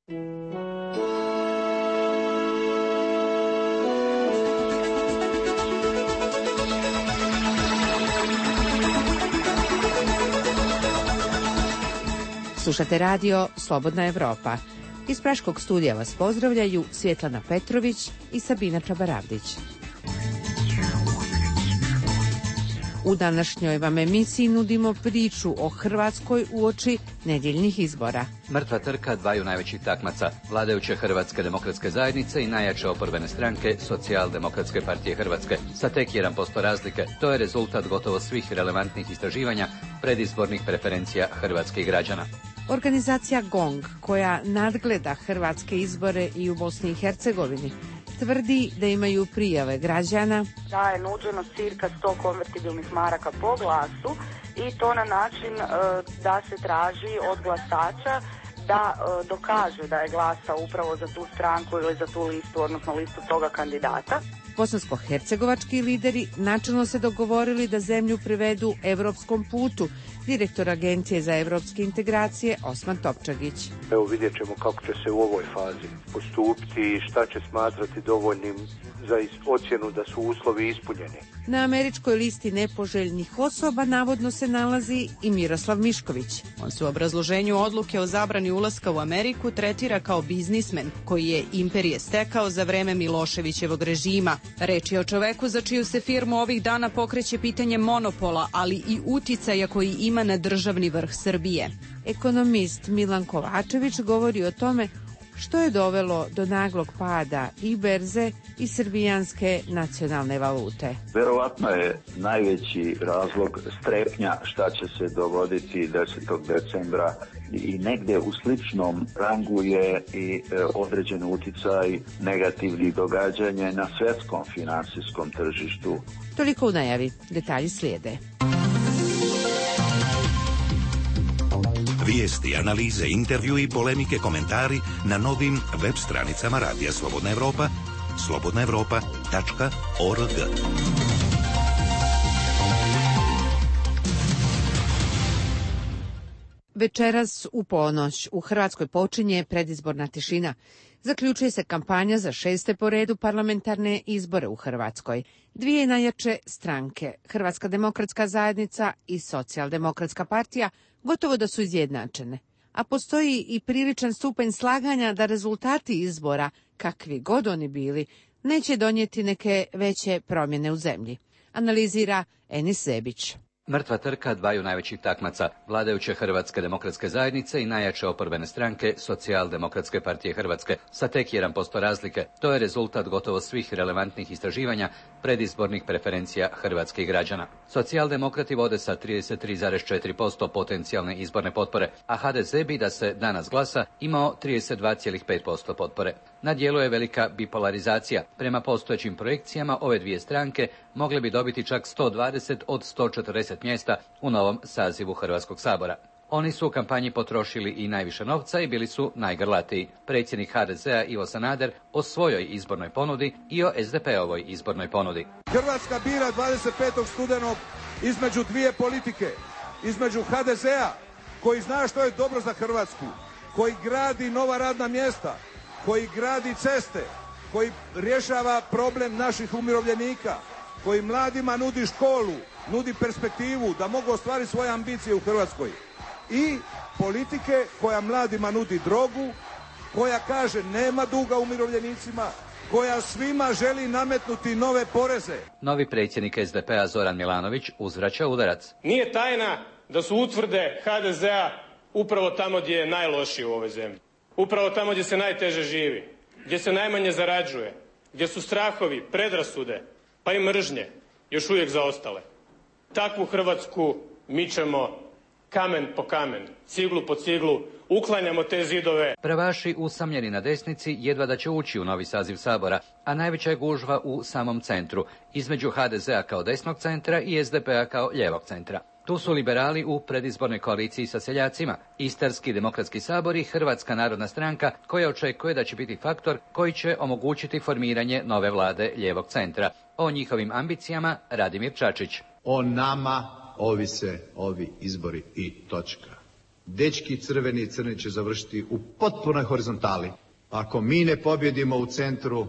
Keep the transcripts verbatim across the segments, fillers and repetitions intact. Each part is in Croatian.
Slušate radio Slobodna Evropa. Iz Praškog studija vas pozdravljaju Svjetlana Petrović i Sabina Čabaravdić. U današnjoj vam emisiji nudimo priču o Hrvatskoj uoči nedjeljnih izbora. Mrtva trka dvaju najvećih takmaca, vladajuće Hrvatske demokratske zajednice i najjače oporbene stranke Socijaldemokratske partije Hrvatske, sa tek jedan posto razlike. To je rezultat gotovo svih relevantnih istraživanja predizbornih preferencija hrvatskih građana. Organizacija GONG, koja nadgleda hrvatske izbore i u Bosni i Hercegovini, tvrdi da imaju prijave građana da je nuđeno cirka sto konvertibilnih maraka po glasu i to na način e, da se traži od glasača da e, dokaže da je glasa upravo za tu stranku ili za tu listu, odnosno listu toga kandidata. Bosansko-hercegovački lideri načelno se dogovorili da zemlju privedu evropskom putu. Direktor Agencije za evropske integracije Osman Topčagić. Evo vidjet ćemo kako će se u ovoj fazi postupiti i šta će smatrati dovoljnim za ocjenu da su uslovi ispunjeni. Na američkoj listi nepoželjnih osoba navodno se nalazi i Miroslav Mišković. On se u obrazloženju odluke o zabrani ulaska u Ameriku tretira kao biznismen koji je imperije stekao za vreme Miloševićevog režima. Reč je o čoveku za čiju se firmu ovih dana pokreće pitanje monopola, ali i uticaja koji ima na državni vrh Srbije. Ekonomist Milan Kovačević govori o tome što je dovelo do naglog pada i berze i srbijanske nacionalne valute. Verovatno je najveći razlog strepnja šta će se dogoditi desetog decembra i negde u sličnom rangu je i određen uticaj negativnih događanja na svjetskom finansijskom tržištu. Toliko u najavi, detalji slijede. Vijesti, analize, intervju i polemike, komentari na novim web stranicama Radija Slobodna Evropa, slobodna evropa tačka org. Večeras u ponoć u Hrvatskoj počinje predizborna tišina. Zaključuje se kampanja za šeste po redu parlamentarne izbore u Hrvatskoj. Dvije najjače stranke, Hrvatska demokratska zajednica i Socijaldemokratska partija, gotovo da su izjednačene. A postoji i priličan stupanj slaganja da rezultati izbora, kakvi god oni bili, neće donijeti neke veće promjene u zemlji. Analizira Enis Zebić. Mrtva trka dvaju najvećih takmaca, vladajuće Hrvatske demokratske zajednice i najjače oporbene stranke Socijaldemokratske partije Hrvatske, sa tek jedan posto razlike. To je rezultat gotovo svih relevantnih istraživanja predizbornih preferencija hrvatskih građana. Socijaldemokrati vode sa trideset tri zarez četiri posto potencijalne izborne potpore, a ha de ze bi da se danas glasa imao trideset dva zarez pet posto potpore. Na dijelu je velika bipolarizacija. Prema postojećim projekcijama ove dvije stranke mogle bi dobiti čak sto dvadeset od sto četrdeset mjesta u novom sazivu Hrvatskog sabora. Oni su u kampanji potrošili i najviše novca i bili su najgrlatiji. Predsjednik ha de zea Ivo Sanader o svojoj izbornoj ponudi i o es de pe-ovoj izbornoj ponudi. Hrvatska bira dvadeset petog studenog između dvije politike, između ha de zea koji zna što je dobro za Hrvatsku, koji gradi nova radna mjesta, koji gradi ceste, koji rješava problem naših umirovljenika, koji mladima nudi školu, nudi perspektivu da mogu ostvariti svoje ambicije u Hrvatskoj. I politike koja mladima nudi drogu, koja kaže nema duga umirovljenicima, koja svima želi nametnuti nove poreze. Novi predsjednik es de pe-a Zoran Milanović uzvraća udarac. Nije tajna da su utvrde ha de zea upravo tamo gdje je najlošije u ovoj zemlji. Upravo tamo gdje se najteže živi, gdje se najmanje zarađuje, gdje su strahovi, predrasude, pa i mržnje još uvijek zaostale. Takvu Hrvatsku mičemo kamen po kamen, ciglu po ciglu, uklanjamo te zidove. Prvaši usamljeni na desnici jedva da će ući u novi saziv Sabora, a najveća je gužva u samom centru, između ha de zea kao desnog centra i es de pe-a kao lijevog centra. Tu su liberali u predizbornoj koaliciji sa seljacima, Istarski demokratski sabor i Hrvatska narodna stranka, koja očekuje da će biti faktor koji će omogućiti formiranje nove vlade lijevog centra. O njihovim ambicijama Radimir Čačić. O nama ovise ovi izbori i točka. dečki crveni i crni će završiti u potpunoj horizontali. Ako mi ne pobjedimo u centru,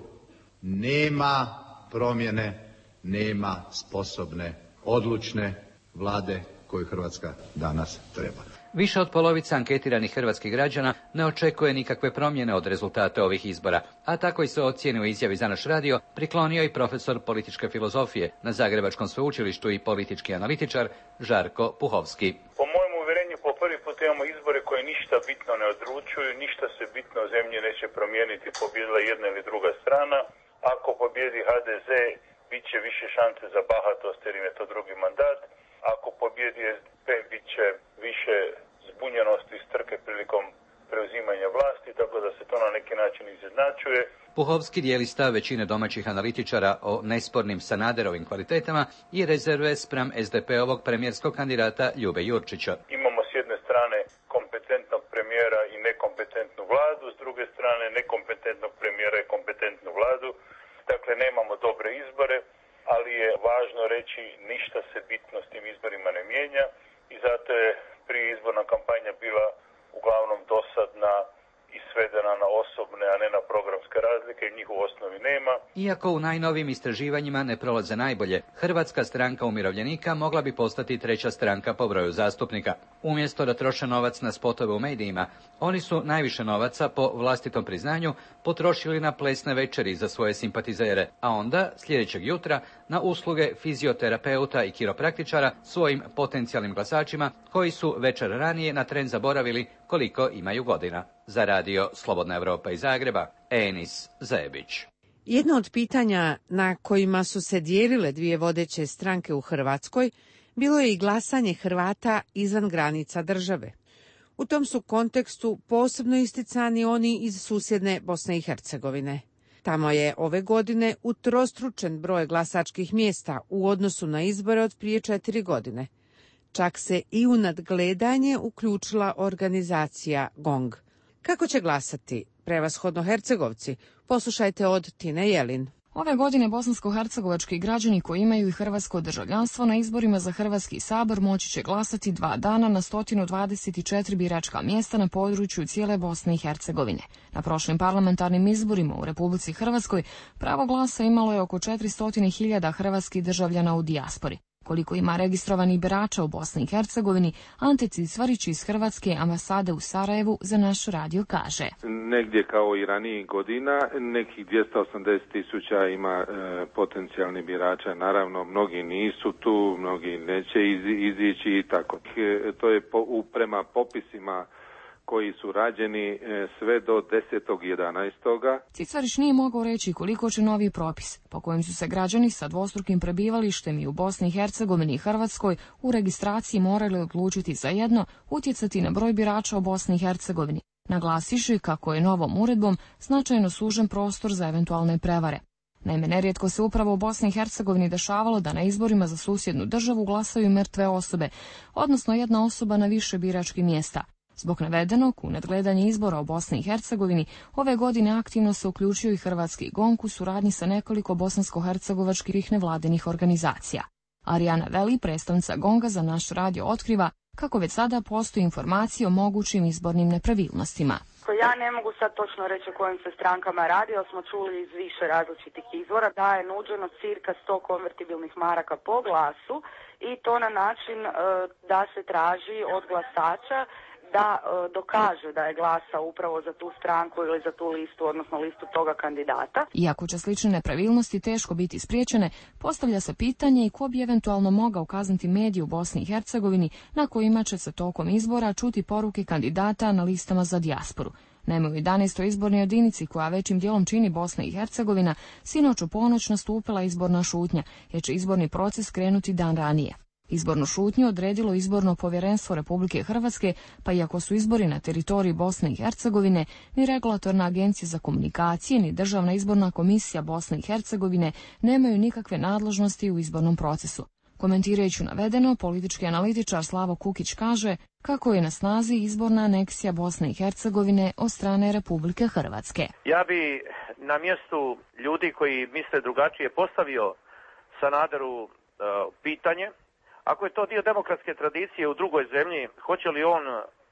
nema promjene, nema sposobne, odlučne vlade koju Hrvatska danas treba. Više od polovice anketiranih hrvatskih građana ne očekuje nikakve promjene od rezultata ovih izbora, a tako i se ocjeni u izjavi za naš radio priklonio i profesor političke filozofije na Zagrebačkom sveučilištu i politički analitičar Žarko Puhovski. Po mojem uvjerenju po prvi put imamo izbore koje ništa bitno ne odlučuju, ništa se bitno u zemlji neće promijeniti, pobjedila jedna ili druga strana. Ako pobjedi ha de ze, bit će više šanse za bahatost jer im je to drugi mandat. Ako pobjedi es de pe, bit će više zbunjenosti i strke prilikom preuzimanja vlasti, tako da se to na neki način izjednačuje. Puhovski dijeli stav većine domaćih analitičara o nespornim Sanaderovim kvalitetama i rezerve spram es de pe-ovog premijerskog kandidata Ljube Jurčića. Imamo s jedne strane kompetentnog premijera i nekompetentnu vladu, s druge strane nekompetentnog premijera i kompetentnu vladu. Dakle, nemamo dobre izbore, ali je važno reći ništa se bitno s tim izborima ne mijenja i zato je prije izborna kampanja bila uglavnom dosadna i svedena na osobne, a ne na programske razlike, i njih u osnovi nema. Iako u najnovijim istraživanjima ne prolaze najbolje, Hrvatska stranka umirovljenika mogla bi postati treća stranka po broju zastupnika. Umjesto da troše novac na spotove u medijima, oni su najviše novaca, po vlastitom priznanju, potrošili na plesne večeri za svoje simpatizere, a onda, sljedećeg jutra, na usluge fizioterapeuta i kiropraktičara svojim potencijalnim glasačima, koji su večer ranije na tren zaboravili koliko imaju godina. Za radio Slobodna Evropa iz Zagreba, Enis Zebić. Jedno od pitanja na kojima su se dijelile dvije vodeće stranke u Hrvatskoj bilo je i glasanje Hrvata izvan granica države. U tom su kontekstu posebno isticani oni iz susjedne Bosne i Hercegovine. Tamo je ove godine utrostručen broj glasačkih mjesta u odnosu na izbore od prije četiri godine. Čak se i u nadgledanje uključila organizacija GONG. Kako će glasati prevashodno Hercegovci? Poslušajte od Tine Jelin. Ove godine bosansko-hercegovački građani koji imaju i hrvatsko državljanstvo na izborima za Hrvatski sabor moći će glasati dva dana na sto dvadeset četiri biračka mjesta na području cijele Bosne i Hercegovine. Na prošlim parlamentarnim izborima u Republici Hrvatskoj pravo glasa imalo je oko četiristo hiljada hrvatskih državljana u dijaspori. Koliko ima registrovanih birača u Bosni i Hercegovini, Ante Cicvarić iz Hrvatske ambasade u Sarajevu za naš radio kaže. Negdje kao i ranijih godina, nekih dvjesto osamdeset tisuća ima e, potencijalni birača. Naravno, mnogi nisu tu, mnogi neće iz, izići i tako. E, to je po, u, prema popisima koji su rađeni sve do desetog jedanaestog Cicvarić nije mogao reći koliko će novi propis, po kojem su se građani sa dvostrukim prebivalištem i u Bosni i Hercegovini i Hrvatskoj u registraciji morali odlučiti za jedno, utjecati na broj birača u Bosni i Hercegovini, naglasiši kako je novom uredbom značajno sužen prostor za eventualne prevare. Naime, nerijetko se upravo u Bosni i Hercegovini dešavalo da na izborima za susjednu državu glasaju mrtve osobe, odnosno jedna osoba na više biračkih mjesta. Zbog navedenog, u nadgledanje izbora u Bosni i Hercegovini ove godine aktivno se uključio i Hrvatski GONG u suradnji sa nekoliko bosansko-hercegovačkih nevladinih organizacija. Arijana Veli, predstavnica GONG-a za naš radio, otkriva kako već sada postoji informacije o mogućim izbornim nepravilnostima. Ja ne mogu sad točno reći o kojim se strankama radi, ali smo čuli iz više različitih izvora da je nuđeno cirka sto konvertibilnih maraka po glasu i to na način e, da se traži od glasača da e, dokaže da je glasa upravo za tu stranku ili za tu listu, odnosno listu toga kandidata. Iako će slične nepravilnosti teško biti spriječene, postavlja se pitanje i ko bi eventualno mogao kazniti medije u Bosni i Hercegovini na kojima će se tokom izbora čuti poruke kandidata na listama za dijasporu. Naime, u jedanaestoj izbornoj jedinici, koja većim dijelom čini Bosna i Hercegovina, sinoć u ponoć nastupila izborna šutnja, jer će izborni proces krenuti dan ranije. Izbornu šutnju odredilo izborno povjerenstvo Republike Hrvatske, pa iako su izbori na teritoriji Bosne i Hercegovine, ni Regulatorna agencija za komunikacije, ni Državna izborna komisija Bosne i Hercegovine nemaju nikakve nadležnosti u izbornom procesu. Komentirajući navedeno, politički analitičar Slavo Kukić kaže kako je na snazi izborna aneksija Bosne i Hercegovine od strane Republike Hrvatske. Ja bi na mjestu ljudi koji misle drugačije postavio Sanaderu uh, pitanje. Ako je to dio demokratske tradicije u drugoj zemlji, hoće li on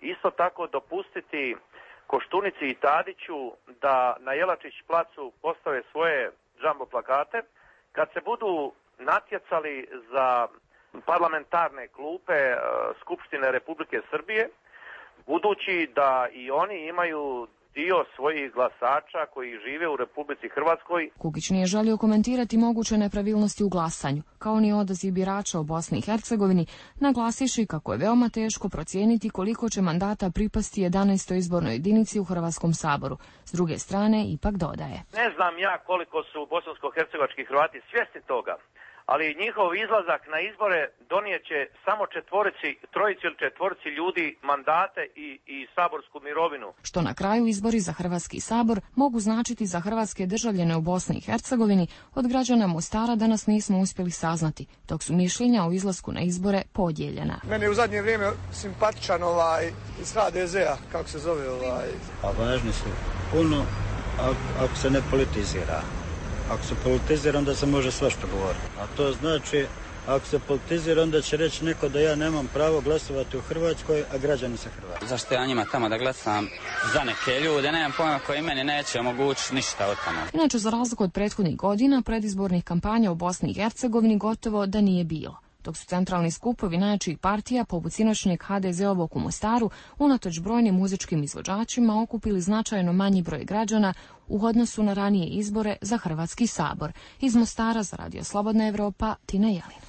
isto tako dopustiti Koštunici i Tadiću da na Jelačić placu postave svoje džambo plakate kad se budu natjecali za parlamentarne klupe Skupštine Republike Srbije, budući da i oni imaju dio svojih glasača koji žive u Republici Hrvatskoj. Kukić nije želio komentirati moguće nepravilnosti u glasanju, kao ni odaziv birača u Bosni i Hercegovini, naglasivši kako je veoma teško procijeniti koliko će mandata pripasti jedanaestoj izbornoj jedinici u Hrvatskom saboru. S druge strane, ipak dodaje. Ne znam ja koliko su bosansko-hercegovački Hrvati svjesni toga, ali njihov izlazak na izbore donijeće samo četvorici, trojici ili četvorici ljudi mandate i, i saborsku mirovinu. Što na kraju izbori za Hrvatski sabor mogu značiti za hrvatske državljane u Bosni i Hercegovini, od građana Mostara danas nismo uspjeli saznati, dok su mišljenja o izlasku na izbore podijeljena. Meni je u zadnje vrijeme simpatičan ovaj iz H D Z-a, kako se zove ovaj. A važni su puno ako se ne politizira. Ako se politizira, onda se može svašta govoriti. A to znači, ako se politizira, onda će reći neko da ja nemam pravo glasovati u Hrvatskoj, a građani sa Hrvatske. Zašto ja njima tamo da glasam za neke ljude, nemam pojma koji meni neće omogućiti ništa od tamo. Inače, za razliku od prethodnih godina, predizbornih kampanja u Bosni i Hercegovini gotovo da nije bilo. Dok su centralni skupovi najjačih partija, poput sinoćnjeg H D Z-ovog u Mostaru, unatoč brojnim muzičkim izvođačima okupili značajno manji broj građana u odnosu na ranije izbore za Hrvatski sabor. Iz Mostara za Radio Slobodna Evropa, Tina Jelin.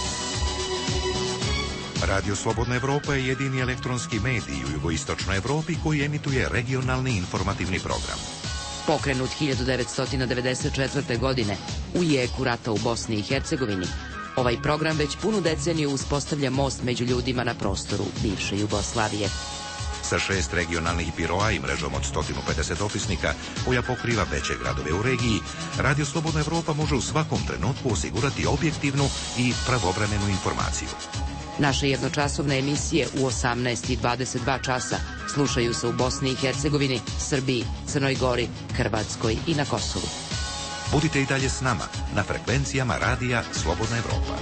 Radio Slobodna Evropa je jedini elektronski medij u jugoistočnoj Evropi koji emituje regionalni informativni program. Pokrenut hiljadu devetsto devedeset četvrte. godine u jeku rata u Bosni i Hercegovini, ovaj program već punu deceniju uspostavlja most među ljudima na prostoru bivše Jugoslavije. Sa šest regionalnih biroa i mrežom od sto pedeset opisnika koja pokriva veće gradove u regiji, Radio Slobodna Evropa može u svakom trenutku osigurati objektivnu i pravovremenu informaciju. Naše jednočasovne emisije u osamnaest i dvadeset dva časa slušaju se u Bosni i Hercegovini, Srbiji, Crnoj Gori, Hrvatskoj i na Kosovu. Budite i dalje s nama na frekvencijama Radija Slobodna Evropa.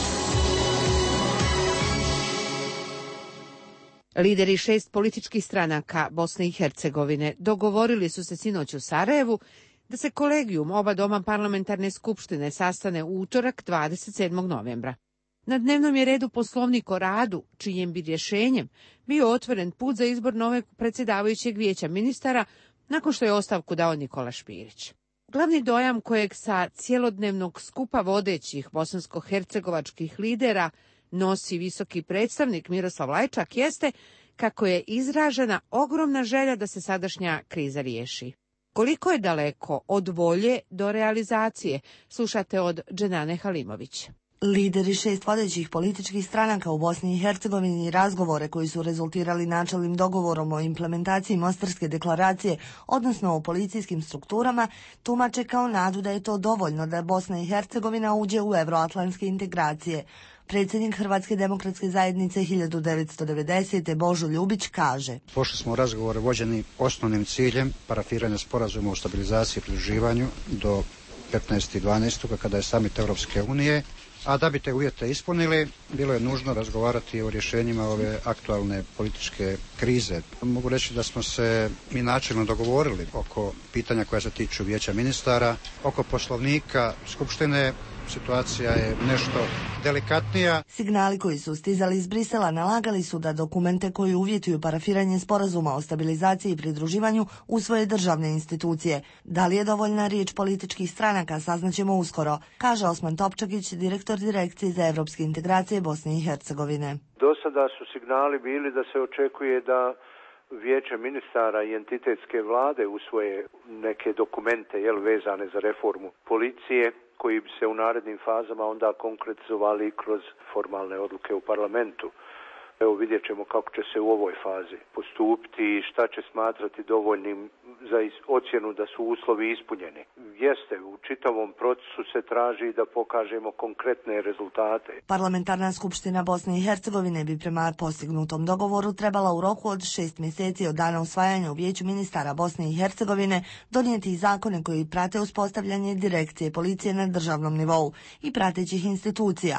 Lideri šest političkih stranaka Bosne i Hercegovine dogovorili su se sinoć u Sarajevu da se kolegijum oba doma parlamentarne skupštine sastane u utorak dvadeset sedmog novembra. Na dnevnom je redu poslovnik o radu, čijem bi rješenjem bio otvoren put za izbor novog predsjedavajućeg vijeća ministara nakon što je ostavku dao Nikola Špirić. Glavni dojam kojeg sa cjelodnevnog skupa vodećih bosansko-hercegovačkih lidera nosi visoki predstavnik Miroslav Lajčak jeste kako je izražena ogromna želja da se sadašnja kriza riješi. Koliko je daleko od volje do realizacije, slušate od Dženane Halimović. Lideri šest vodećih političkih stranaka u Bosni i Hercegovini razgovore koji su rezultirali načelnim dogovorom o implementaciji Mostarske deklaracije, odnosno o policijskim strukturama, tumače kao nadu da je to dovoljno da Bosna i Hercegovina uđe u evroatlantske integracije. Predsjednik Hrvatske demokratske zajednice hiljadu devetsto devedesete. Božo Ljubić kaže: Pošli smo u razgovore vođeni osnovnim ciljem parafiranja sporazuma o stabilizaciji i pridruživanju do petnaestog dvanaestog kada je samit Europske unije, a da bi te uvjete ispunili, bilo je nužno razgovarati o rješenjima ove aktualne političke krize. Mogu reći da smo se mi načelno dogovorili oko pitanja koja se tiču vijeća ministara, oko poslovnika Skupštine. Situacija je nešto delikatnija. Signali koji su stizali iz Brisela nalagali su da dokumente koji uvjetuju parafiranje sporazuma o stabilizaciji i pridruživanju usvoje državne institucije. Da li je dovoljna riječ političkih stranaka saznaćemo uskoro, kaže Osman Topčagić, direktor Direkcije za evropske integracije Bosne i Hercegovine. Do sada su signali bili da se očekuje da Vijeće ministara i entitetske vlade usvoje neke dokumente jel, vezane za reformu policije, koji bi se u narednim fazama onda konkretizovali kroz formalne odluke u parlamentu. Evo vidjet ćemo kako će se u ovoj fazi postupiti i šta će smatrati dovoljnim za ocjenu da su uslovi ispunjeni. Jeste, u čitavom procesu se traži da pokažemo konkretne rezultate. Parlamentarna skupština Bosne i Hercegovine bi prema postignutom dogovoru trebala u roku od šest mjeseci od dana usvajanja u Vijeću ministara Bosne i Hercegovine donijeti zakone koji prate uspostavljanje direkcije policije na državnom nivou i pratećih institucija.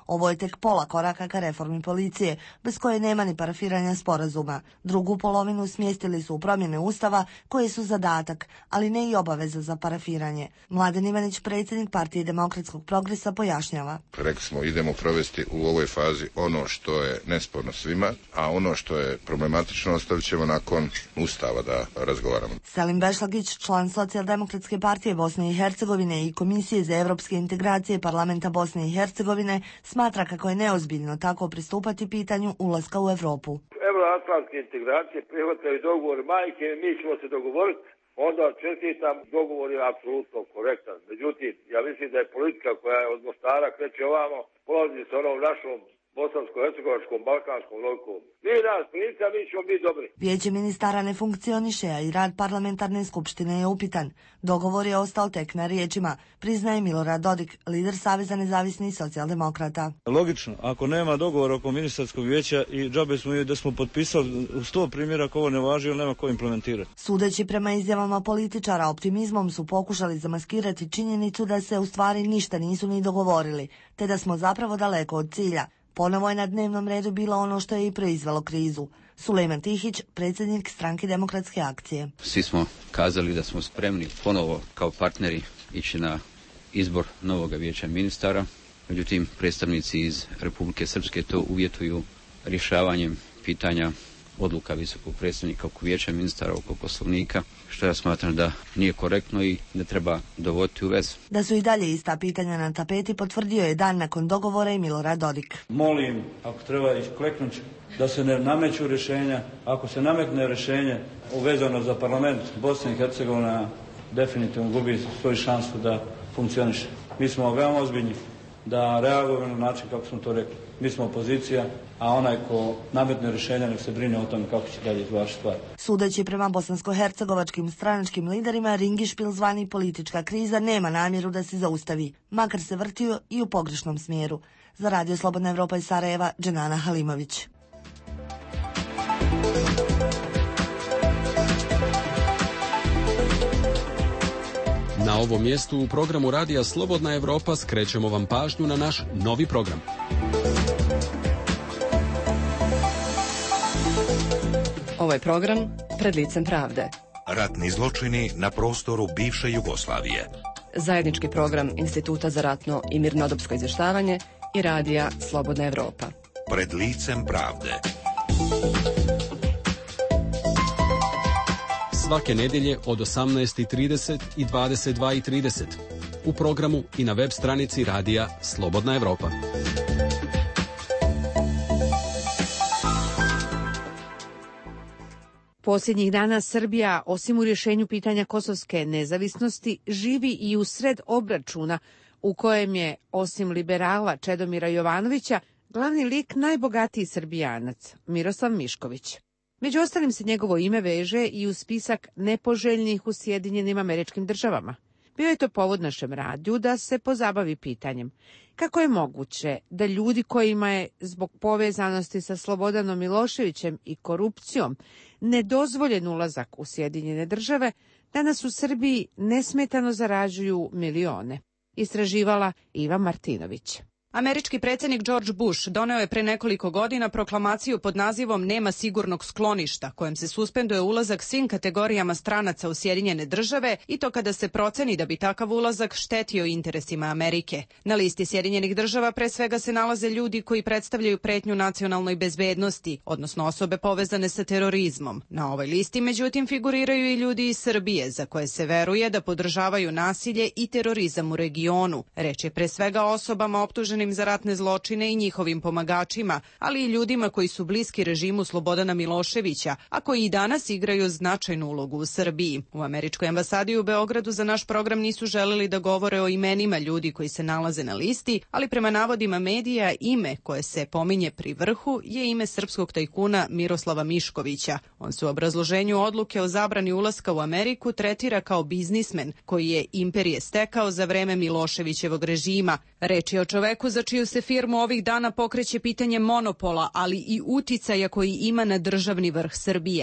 Ovo je tek pola koraka ka reformi policije, bez koje nema ni parafiranja sporazuma. Drugu polovinu smjestili su u promjene Ustava, koje su zadatak, ali ne i obaveza za parafiranje. Mladen Ivanić, predsjednik Partije demokratskog progresa, pojašnjava. Rekli smo, idemo provesti u ovoj fazi ono što je nesporno svima, a ono što je problematično ostavit ćemo nakon Ustava da razgovaramo. Selim Bešlagić, član Socijaldemokratske partije Bosne i Hercegovine i Komisije za evropske integracije Parlamenta Bosne i Hercegovine, smatra kako je neozbiljno tako pristupati pitanju ulaska u Evropu. Euroatlantske integracije prihvataju dogovor majke, mi ćemo se dogovoriti, onda čestitam, dogovor je apsolutno korektan. Međutim, ja mislim da je politika koja je od Mostara kreće ovamo, polazi sa onom našom bosansko-hercegovačkom, balkanskom logikom. Mi nas policija, mi ćemo biti dobri. Vijeće ministara ne funkcioniše, a i rad parlamentarne skupštine je upitan. Dogovor je ostao tek na riječima, priznaje Milorad Dodik, lider Saveza nezavisnih socijaldemokrata. Logično, ako nema dogovora oko ministarskog vijeća i džabe smo i da smo potpisali u sto primjera ako ovo ne važi ili nema ko implementirati. Sudeći prema izjavama političara, optimizmom su pokušali zamaskirati činjenicu da se u stvari ništa nisu ni dogovorili, te da smo zapravo daleko od cilja. Ponovo je na dnevnom redu bilo ono što je i proizvelo krizu. Sulejman Tihić, predsjednik Stranke demokratske akcije. Svi smo kazali da smo spremni ponovo kao partneri ići na izbor novog vijeća ministara. Međutim, predstavnici iz Republike Srpske to uvjetuju rješavanjem pitanja odluka visokog predstavnika oko vijeća ministara, oko poslovnika, što ja smatram da nije korektno i ne treba dovoditi u vezu. Da su i dalje ista pitanja na tapeti potvrdio je dan nakon dogovora i Milorad Dodik. Molim, ako treba iskleknuti, da se ne nameću rješenja. Ako se nametne rješenje uvezano za parlament, Bosna i Hercegovina definitivno gubi svoju šansu da funkcioniše. Mi smo veoma ozbiljni da reagujemo na način kako smo to rekli. Mi smo opozicija, a onaj ko nametne rješenja nek se brine o tome kako će dalje izvršiti stvar. Sudeći prema bosansko-hercegovačkim stranačkim liderima, ringišpil zvani politička kriza nema namjeru da se zaustavi, makar se vrtio i u pogrešnom smjeru. Za Radio Slobodna Evropa iz Sarajeva, Dženana Halimović. Na ovom mjestu u programu Radija Slobodna Evropa skrećemo vam pažnju na naš novi program. Ovaj program pred licem pravde. Ratni zločini na prostoru bivše Jugoslavije. Zajednički program Instituta za ratno i mirnodopsko izvještavanje i Radija Slobodna Evropa. Pred licem pravde. Svake nedjelje od osamnaest i trideset i dvadeset dva i trideset u programu i na web stranici Radija Slobodna Evropa. Posljednjih dana Srbija, osim u rješenju pitanja kosovske nezavisnosti, živi i u sred obračuna u kojem je, osim liberala Čedomira Jovanovića, glavni lik najbogatiji Srbijanac, Miroslav Mišković. Među ostalim se njegovo ime veže i u spisak nepoželjnih u Sjedinjenim Američkim Državama. Bio je to povod našem radiju da se pozabavi pitanjem kako je moguće da ljudi kojima je zbog povezanosti sa Slobodanom Miloševićem i korupcijom nedozvoljen ulazak u Sjedinjene Države, danas u Srbiji nesmetano zarađuju milione. Istraživala Iva Martinović. Američki predsjednik George Bush doneo je pre nekoliko godina proklamaciju pod nazivom Nema sigurnog skloništa, kojem se suspenduje ulazak svim kategorijama stranaca u Sjedinjene Države i to kada se proceni da bi takav ulazak štetio interesima Amerike. Na listi Sjedinjenih Država pre svega se nalaze ljudi koji predstavljaju pretnju nacionalnoj bezbednosti, odnosno osobe povezane sa terorizmom. Na ovoj listi, međutim, figuriraju i ljudi iz Srbije, za koje se veruje da podržavaju nasilje i terorizam u regionu. Reč je pre svega o osobama optuženim za ratne zločine i njihovim pomagačima, ali i ljudima koji su bliski režimu Slobodana Miloševića, a koji i danas igraju značajnu ulogu u Srbiji. U američkoj ambasadi u Beogradu za naš program nisu želeli da govore o imenima ljudi koji se nalaze na listi, ali prema navodima medija ime koje se pominje pri vrhu je ime srpskog tajkuna Miroslava Miškovića. On se u obrazloženju odluke o zabrani ulaska u Ameriku tretira kao biznismen koji je imperije stekao za vreme Miloševićevog režima. Reč je o čoveku za čiju se firmu ovih dana pokreće pitanje monopola, ali i uticaja koji ima na državni vrh Srbije.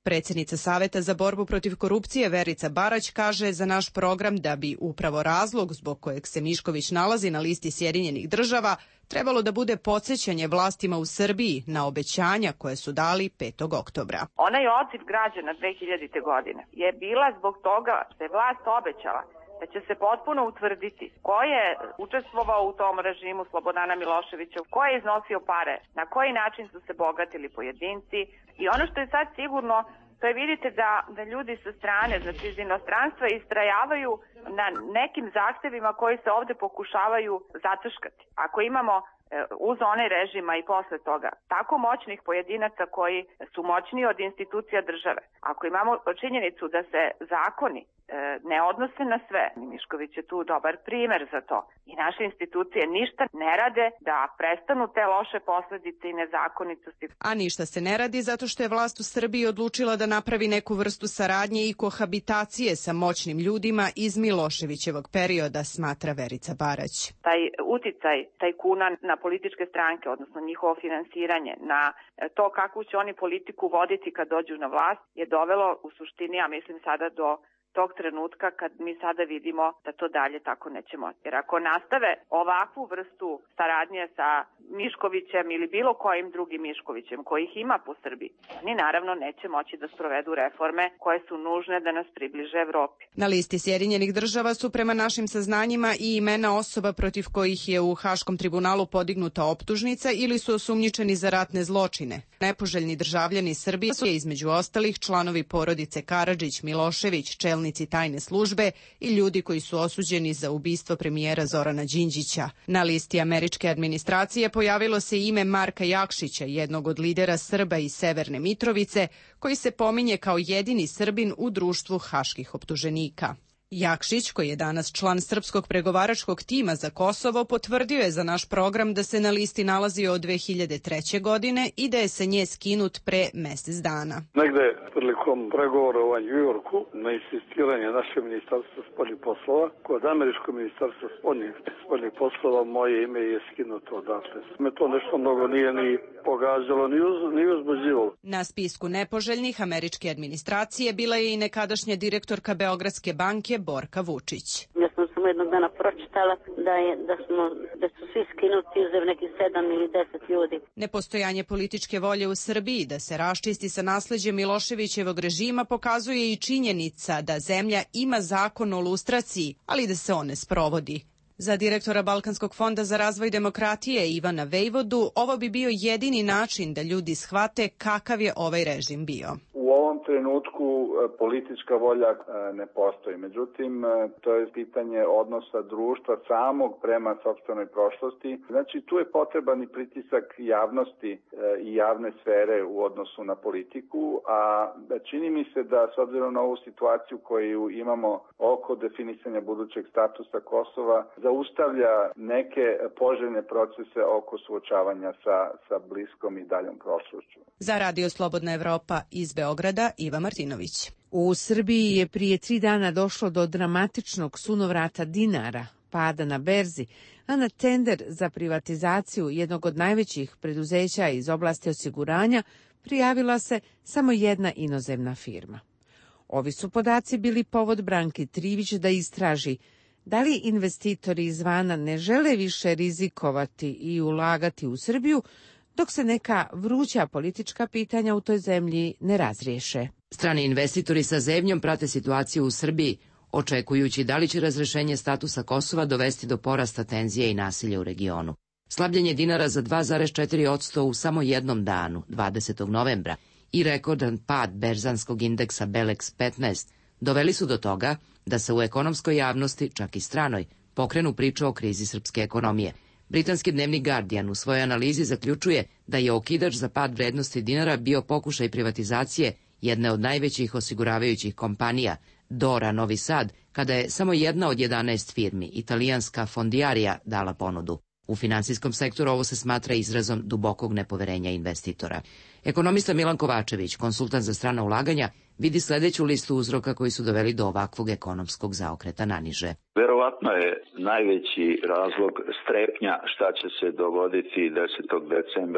Predsjednica Saveta za borbu protiv korupcije Verica Barać kaže za naš program da bi upravo razlog zbog kojeg se Mišković nalazi na listi Sjedinjenih država trebalo da bude podsjećanje vlastima u Srbiji na obećanja koje su dali petog oktobra. Onaj odziv građana dve hiljadite. godine je bila zbog toga što je vlast obećala da će se potpuno utvrditi ko je učestvovao u tom režimu Slobodana Miloševića, ko je iznosio pare, na koji način su se bogatili pojedinci. I ono što je sad sigurno, to je vidite da, da ljudi sa strane, znači iz inostranstva, istrajavaju na nekim zahtevima koji se ovde pokušavaju zataškati. Ako imamo uz onaj režima i posle toga tako moćnih pojedinaca koji su moćniji od institucija države, ako imamo činjenicu da se zakoni ne odnose na sve, Mišković je tu dobar primer za to, i naše institucije ništa ne rade da prestanu te loše posledice i nezakonitosti. A ništa se ne radi zato što je vlast u Srbiji odlučila da napravi neku vrstu saradnje i kohabitacije sa moćnim ljudima iz Miloševićevog perioda, smatra Verica Barać. Taj uticaj tajkuna na političke stranke, odnosno njihovo finansiranje, na to kakvu će oni politiku voditi kad dođu na vlast, je dovelo u suštini, ja mislim, sada do tog trenutka kad mi sada vidimo da to dalje tako neće moći. Jer ako nastave ovakvu vrstu saradnje sa Miškovićem ili bilo kojim drugim Miškovićem, kojih ima po Srbiji, oni naravno neće moći da sprovedu reforme koje su nužne da nas približe Evropi. Na listi Sjedinjenih država su prema našim saznanjima i imena osoba protiv kojih je u Haškom tribunalu podignuta optužnica ili su osumnjičeni za ratne zločine. Nepoželjni državljani Srbije su između ostalih članovi porodice Karadžić, Milošević, čelnici tajne službe i ljudi koji su osuđeni za ubistvo premijera Zorana Đinđića. Na listi američke administracije pojavilo se ime Marka Jakšića, jednog od lidera Srba iz Severne Mitrovice, koji se pominje kao jedini Srbin u društvu haških optuženika. Jakšić, koji je danas član srpskog pregovaračkog tima za Kosovo, potvrdio je za naš program da se na listi nalazio od dve hiljade treće. godine i da je sa nje skinut pre mesec dana. Negde prilikom pregovora u New Yorku na insistiranje naše ministarstva spoljnih poslova, kod američkog ministarstva spoljnih, spoljnih poslova moje ime je skinuto odatle. Me to nešto mnogo nije ni pogađalo, ni, uz, ni uzbuđivalo. Na spisku nepoželjnih američke administracije bila je i nekadašnja direktorka Beogradske banke Borka Vučić. Ja sam samo jednog dana pročitala da, je, da, smo, da su svi skinuti uzev nekih sedam ili deset ljudi. Nepostojanje političke volje u Srbiji da se raščisti sa nasleđem Miloševićevog režima pokazuje i činjenica da zemlja ima zakon o lustraciji, ali da se on ne sprovodi. Za direktora Balkanskog fonda za razvoj demokratije Ivana Vejvodu ovo bi bio jedini način da ljudi shvate kakav je ovaj režim bio. U ovom trenutku politička volja ne postoji. Međutim, to je pitanje odnosa društva samog prema sopstvenoj prošlosti. Znači, tu je potreban i pritisak javnosti i javne sfere u odnosu na politiku, a čini mi se da s obzirom na ovu situaciju koju imamo oko definisanja budućeg statusa Kosova, zaustavlja neke poželjne procese oko suočavanja sa, sa bliskom i daljom prošlošću. Za Radio Slobodna Evropa iz Beograda, Iva Martinović. U Srbiji je prije tri dana došlo do dramatičnog sunovrata dinara, pada na berzi, a na tender za privatizaciju jednog od najvećih preduzeća iz oblasti osiguranja prijavila se samo jedna inozemna firma. Ovi su podaci bili povod Branki Trivić da istraži da li investitori izvana ne žele više rizikovati i ulagati u Srbiju, dok se neka vruća politička pitanja u toj zemlji ne razriješe. Strani investitori sa zebnjom prate situaciju u Srbiji, očekujući da li će razrešenje statusa Kosova dovesti do porasta tenzije i nasilja u regionu. Slabljenje dinara za dva zarez četiri posto u samo jednom danu, dvadesetog novembra, i rekordan pad berzanskog indeksa Belex petnaest doveli su do toga da se u ekonomskoj javnosti, čak i stranoj, pokrenu priču o krizi srpske ekonomije. Britanski dnevnik Guardian u svojoj analizi zaključuje da je okidač za pad vrednosti dinara bio pokušaj privatizacije jedne od najvećih osiguravajućih kompanija, Dora Novi Sad, kada je samo jedna od jedanaest firmi, italijanska Fondiarija, dala ponudu. U finansijskom sektoru ovo se smatra izrazom dubokog nepoverenja investitora. Ekonomista Milan Kovačević, konsultant za strana ulaganja, vidi sledeću listu uzroka koji su doveli do ovakvog ekonomskog zaokreta naniže. Verovatno je najveći razlog strepnja šta će se dogoditi desetog decembra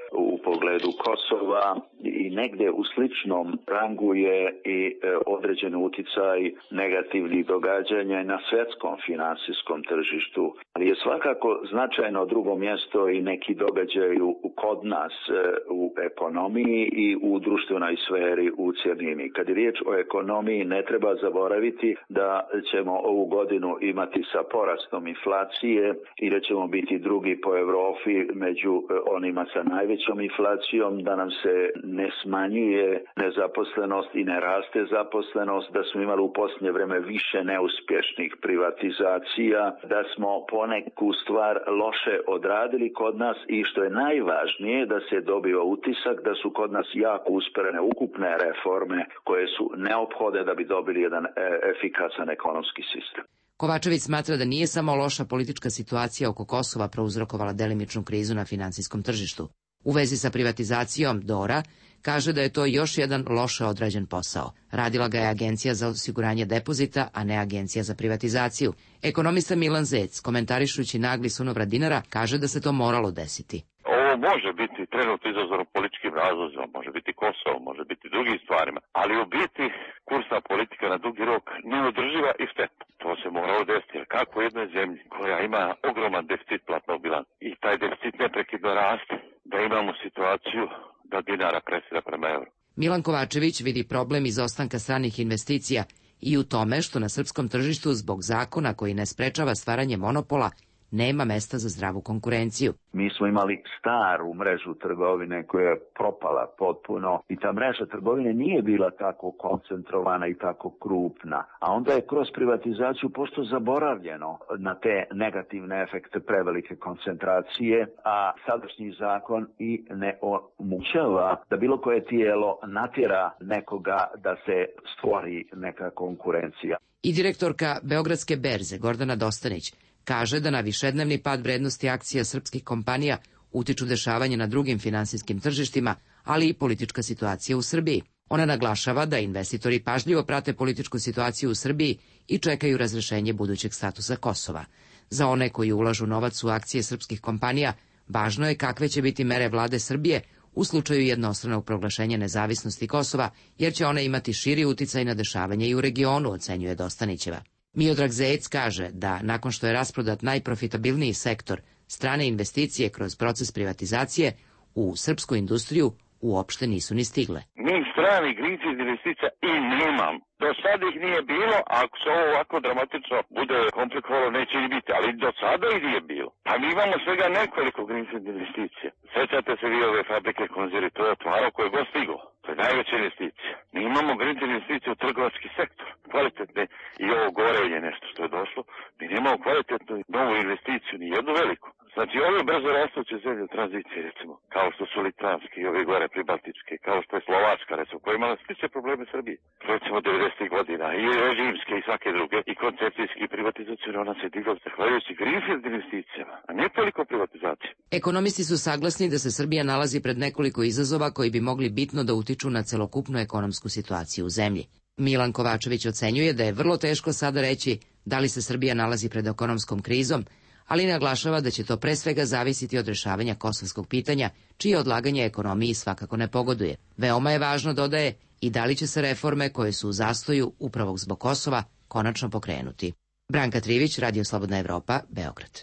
u pogledu Kosova i negdje u sličnom rangu je i određen uticaj negativnih događanja na svjetskom finansijskom tržištu. Ali je svakako značajno drugo mjesto i neki događaj kod nas u ekonomiji i u društvenoj sferi u cjelini. Kad je riječ o ekonomiji, ne treba zaboraviti da ćemo ovu godinu imati sa porastom inflacije i da ćemo biti drugi po Europi među onima sa najvećom inflacijom, da nam se ne smanjuje nezaposlenost i ne raste zaposlenost, da smo imali u posljednje vrijeme više neuspješnih privatizacija, da smo poneku stvar loše odradili kod nas i što je najvažnije da se dobiva utisak da su kod nas jako usperene ukupne reforme koje su neophodne da bi dobili jedan efikasan ekonomski sistem. Kovačević smatra da nije samo loša politička situacija oko Kosova prouzrokovala delimičnu krizu na finansijskom tržištu. U vezi sa privatizacijom Dora kaže da je to još jedan loše odrađen posao. Radila ga je Agencija za osiguranje depozita, a ne Agencija za privatizaciju. Ekonomista Milan Zec, komentarišući nagli sunovrat dinara, kaže da se to moralo desiti. Ovo može biti trenutno izazvano političkim razlozima, može biti Kosovo, može biti drugim stvarima, ali u biti kursna politika na dugi rok neodrživa i štetna. To se moralo desiti, jer kako u jednoj zemlji koja ima ogroman deficit platnog bilansa i taj deficit neprekidno raste, da imamo situaciju da dinara presira prema euru. Milan Kovačević vidi problem izostanka stranih investicija i u tome što na srpskom tržištu zbog zakona koji ne sprečava stvaranje monopola nema mesta za zdravu konkurenciju. Mi smo imali staru mrežu trgovine koja je propala potpuno i ta mreža trgovine nije bila tako koncentrovana i tako krupna. A onda je kroz privatizaciju pošto zaboravljeno na te negativne efekte prevelike koncentracije, a sadašnji zakon i ne omogućava da bilo koje tijelo natjera nekoga da se stvori neka konkurencija. I direktorka Beogradske berze Gordana Dostanić kaže da na višednevni pad vrednosti akcija srpskih kompanija utiču dešavanje na drugim finansijskim tržištima, ali i politička situacija u Srbiji. Ona naglašava da investitori pažljivo prate političku situaciju u Srbiji i čekaju razrešenje budućeg statusa Kosova. Za one koji ulažu novac u akcije srpskih kompanija, važno je kakve će biti mere vlade Srbije u slučaju jednostranog proglašenja nezavisnosti Kosova, jer će one imati širi uticaj na dešavanje i u regionu, ocenjuje Dostanićeva. Miodrag Zec kaže da nakon što je rasprodat najprofitabilniji sektor, strane investicije kroz proces privatizacije u srpsku industriju uopšte nisu ni stigle. Mi strani greenfield investicija i nemam. Do sada ih nije bilo, a ako se ovo ovako dramatično bude komplikovalo, neće ni biti, ali do sada ih nije bilo. Pa mi imamo svega nekoliko greenfield investicija. Sjećate se vi ove fabrike konzervi, to je otvaro koje je god stiglo. To je najveća investicija. Mi imamo greenfield investicije u trgovački sektor, kvalitetne, i ovo gorenje nešto što je došlo. Mi nemamo kvalitetnu novu investiciju, ni jednu veliku. Znači, ove brzo rastuće zemlje u tranziciji, recimo, kao što su litvanski i ove gore pribaltičke, kao što je Slovačka, recimo, koja imala slične probleme Srbije. Recimo, devedesetih godina, i režimske i svake druge, i koncepcijski i privatizacijone, ona se digla zahvaljujući greenfield investicijama, a ne toliko privatizacije. Ekonomisti su saglasni da se Srbija nalazi pred nekoliko izazova koji bi mogli bitno da utiču na celokupnu ekonomsku situaciju u zemlji. Milan Kovačević ocenjuje da je vrlo teško sada reći da li se Srbija nalazi pred ekonomskom krizom, ali naglašava da će to pre svega zavisiti od rešavanja kosovskog pitanja, čije odlaganje ekonomiji svakako ne pogoduje. Veoma je važno, dodaje, i da li će se reforme koje su u zastoju upravo zbog Kosova konačno pokrenuti. Branka Trivić, Radio Slobodna Evropa, Beograd.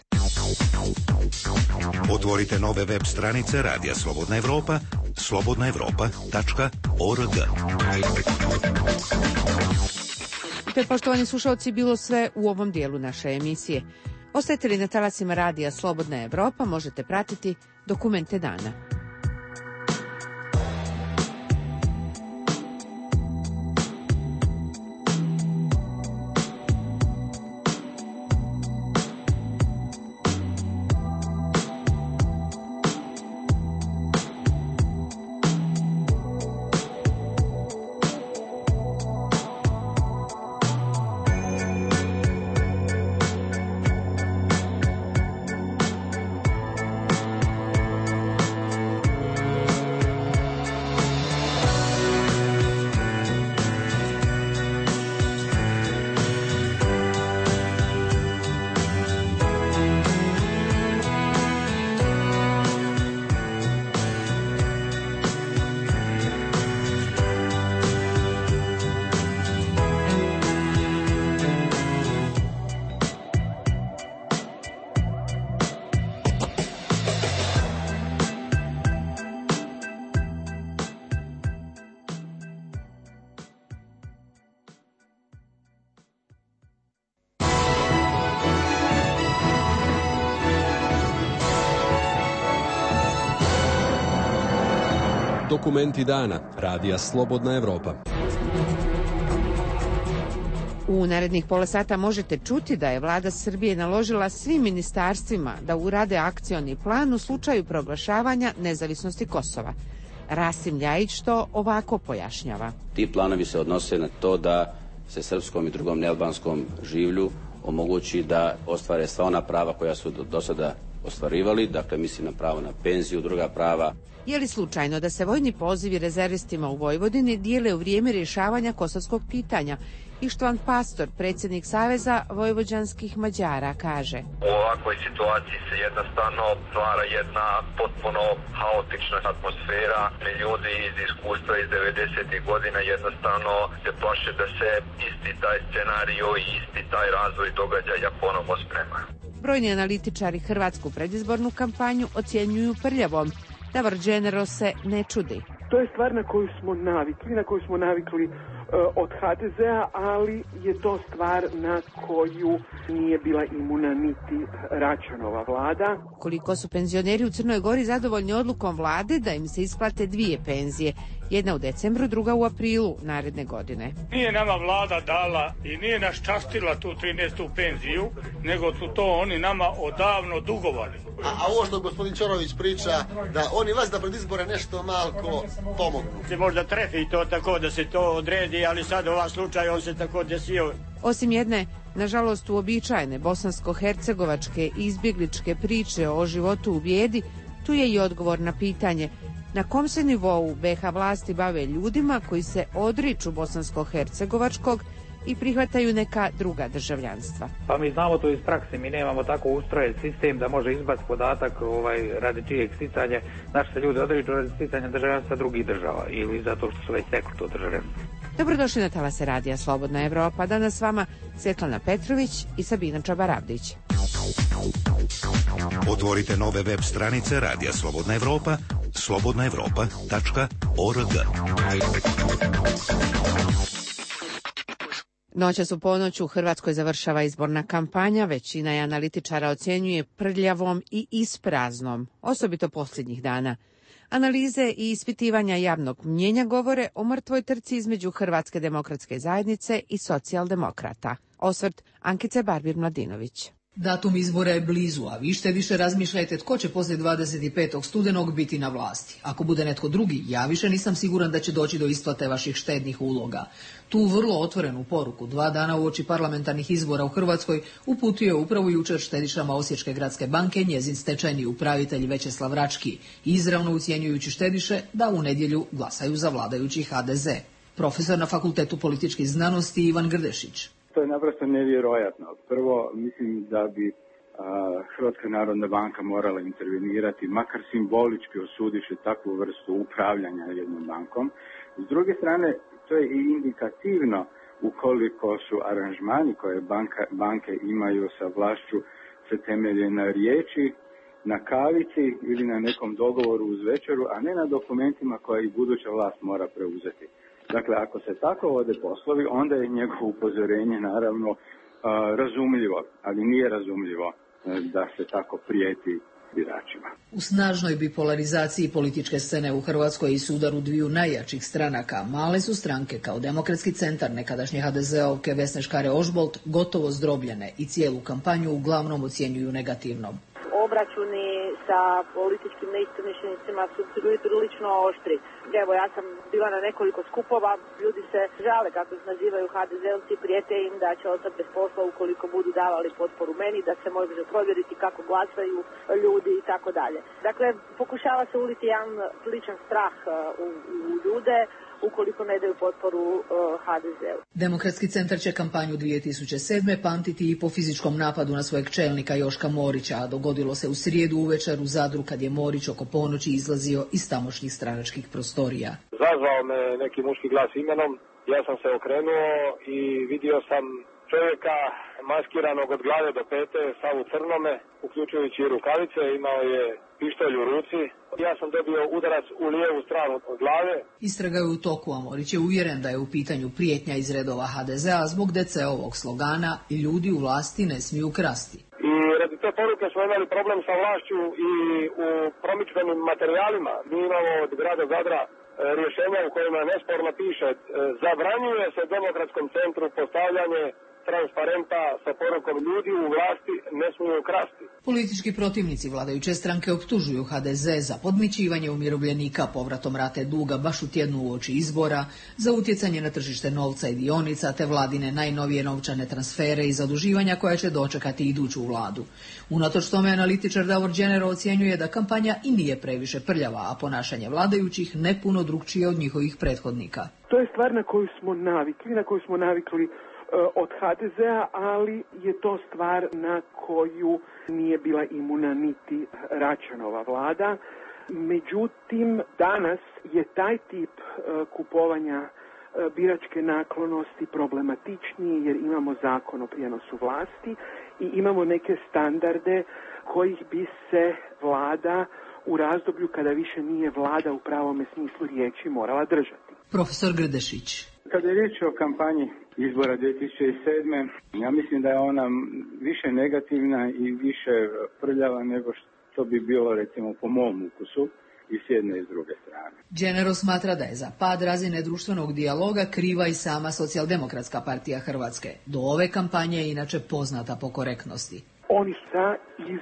Otvorite nove web stranice Radija Slobodna Evropa, slobodna evropa tačka org. To je, poštovani slušalci, bilo sve u ovom dijelu naše emisije. Ostajete li na talasima Radija Slobodna Evropa, možete pratiti Dokumente dana. Dokumenti dana, radija Slobodna Evropa. U narednih pola sata možete čuti da je vlada Srbije naložila svim ministarstvima da urade akcioni plan u slučaju proglašavanja nezavisnosti Kosova. Rasim Ljajić to ovako pojašnjava. Ti planovi se odnose na to da se srpskom i drugom nealbanskom življu omogući da ostvare sva ona prava koja su do sada ostvarivali, dakle mislim na pravo na penziju, druga prava. Je li slučajno da se vojni pozivi rezervistima u Vojvodini dijele u vrijeme rješavanja kosovskog pitanja? Ištvan Pastor, predsjednik Saveza vojvođanskih Mađara, kaže: U ovakvoj situaciji se jednostavno stvara jedna potpuno haotična atmosfera. Ljudi iz iskustva iz devedesetih godina jednostavno se plaše da se isti taj scenario i isti taj razvoj događaja ponovo sprema. Brojni analitičari hrvatsku predizbornu kampanju ocjenjuju prljavom. Davor Dženero se ne čudi. To je stvar na koju smo navikli, na koju smo navikli od ha de zea, ali je to stvar na koju nije bila imuna niti Račanova vlada. Koliko su penzioneri u Crnoj Gori zadovoljni odlukom vlade da im se isplate dvije penzije, jedna u decembru, druga u aprilu naredne godine. Nije nama vlada dala i nije nas častila tu trinaestu penziju, nego su to oni nama odavno dugovali. A, a ovo što gospodin Ćorović priča, da oni vas da pred izbore nešto malko pomogu. Se možda trefi to tako da se to odredi, ali sad ovaj slučaj on se tako desio. Osim jedne, nažalost uobičajene bosansko-hercegovačke izbjegličke priče o životu u bijedi, tu je i odgovor na pitanje na kom se nivou be ha vlasti bave ljudima koji se odriču bosansko-hercegovačkog i prihvataju neka druga državljanstva. Pa mi znamo to iz prakse, mi nemamo tako ustrojen sistem da može izbaciti podatak ovaj, radi čijeg sticanja. Naši se ljudi odriču radi sticanja državljanstva drugih država ili zato što su već stekli to državljanstvo. Dobrodošli na talase radija Slobodna Evropa. Danas s vama Svjetlana Petrović i Sabina Čabarabdić. Otvorite nove web stranice Radija Slobodna Evropa, slobodna evropa tačka org. Noćas u ponoć u Hrvatskoj završava izborna kampanja, većina je analitičara ocjenjuje prljavom i ispraznom, osobito posljednjih dana. Analize i ispitivanja javnog mnjenja govore o mrtvoj trci između Hrvatske demokratske zajednice i socijaldemokrata. Osvrt Ankice Barbir-Mladinović. Datum izbora je blizu, a vi šte više razmišljajte tko će poslije dvadeset petog studenog biti na vlasti. Ako bude netko drugi, ja više nisam siguran da će doći do isplate vaših štednih uloga. Tu vrlo otvorenu poruku dva dana uoči parlamentarnih izbora u Hrvatskoj uputio je upravo jučer štedišama Osječke gradske banke njezin stečajni upravitelj Večeslav Rački, izravno ucjenjujući štediše da u nedjelju glasaju za vladajući ha de ze. Profesor na Fakultetu političkih znanosti Ivan Grdešić. To je naprosto nevjerojatno. Prvo, mislim da bi a, Hrvatska narodna banka morala intervenirati, makar simbolički osudivši takvu vrstu upravljanja jednom bankom. S druge strane, to je i indikativno ukoliko su aranžmani koje banka, banke imaju sa vlašću se temelje na riječi, na kavici ili na nekom dogovoru uz večeru, a ne na dokumentima koje i buduća vlast mora preuzeti. Dakle, ako se tako vode poslovi, onda je njegovo upozorenje naravno uh, razumljivo, ali nije razumljivo uh, da se tako prijeti biračima. U snažnoj bipolarizaciji političke scene u Hrvatskoj i sudaru dviju najjačih stranaka, male su stranke kao Demokratski centar nekadašnje ha de zeovke Vesne Škare-Ožbolt gotovo zdrobljene i cijelu kampanju uglavnom ocjenjuju negativnom. Obračuni sa političkim neistomišljenicima su bili prilično oštri. Evo, ja sam bila na nekoliko skupova, ljudi se žale kako se nazivaju ha de zeovci, prijete im da će ostati bez posla ukoliko budu davali potporu meni, da se može provjeriti kako glasaju ljudi i tako dalje. Dakle, pokušava se uliti jedan sličan strah u, u ljude ukoliko ne daju potporu uh, ha de zeu. Demokratski centar će kampanju dvije tisuće sedme pamtiti i po fizičkom napadu na svojeg čelnika Joška Morića, a dogodilo se u srijedu uvečer u Zadru kad je Morić oko ponoći izlazio iz tamošnjih stranačkih prostorija. Zazvao me neki muški glas imenom, ja sam se okrenuo i vidio sam čovjeka maskiranog od glave do pete, sav u crnome, uključujući i rukavice, imao je pištolj u ruci. Ja sam dobio udarac u lijevu stranu od glave. Istraga je u toku, a Morić je uvjeren da je u pitanju prijetnja iz redova ha de zea zbog de ce ovog slogana i ljudi u vlasti ne smiju krasti. I radi te poruke smo imali problem sa vlašću i u promidžbenim materijalima. Mi imamo od grada Zadra rješenja u kojima nesporno piše zabranjuje se Demokratskom centru postavljanje transparenta sa porukom ljudi u vlasti ne smiju krasti. Politički protivnici vladajuće stranke optužuju ha de ze za podmićivanje umirovljenika povratom rate duga baš u tjednu uoči izbora, za utjecanje na tržište novca i dionica, te vladine najnovije novčane transfere i zaduživanja koja će dočekati iduću vladu. Unatoč tome analitičar Davor Đenero ocjenjuje da kampanja i nije previše prljava, a ponašanje vladajućih ne puno drukčije od njihovih prethodnika. To je stvar na koju smo navikli, na koju smo navikli od ha de zea, ali je to stvar na koju nije bila imuna niti Račanova vlada. Međutim, danas je taj tip kupovanja biračke naklonosti problematičniji jer imamo zakon o prijenosu vlasti i imamo neke standarde kojih bi se vlada u razdoblju kada više nije vlada u pravome smislu riječi morala držati. Profesor Grdešić. Kada je riječ o kampanji izbora dvije tisuće sedme. ja mislim da je ona više negativna i više prljava nego što bi bilo recimo po mom ukusu i s jedne i s druge strane. Đenero smatra da je za pad razine društvenog dijaloga kriva i sama Socijaldemokratska partija Hrvatske. Do ove kampanje je inače poznata po korektnosti. Oni sa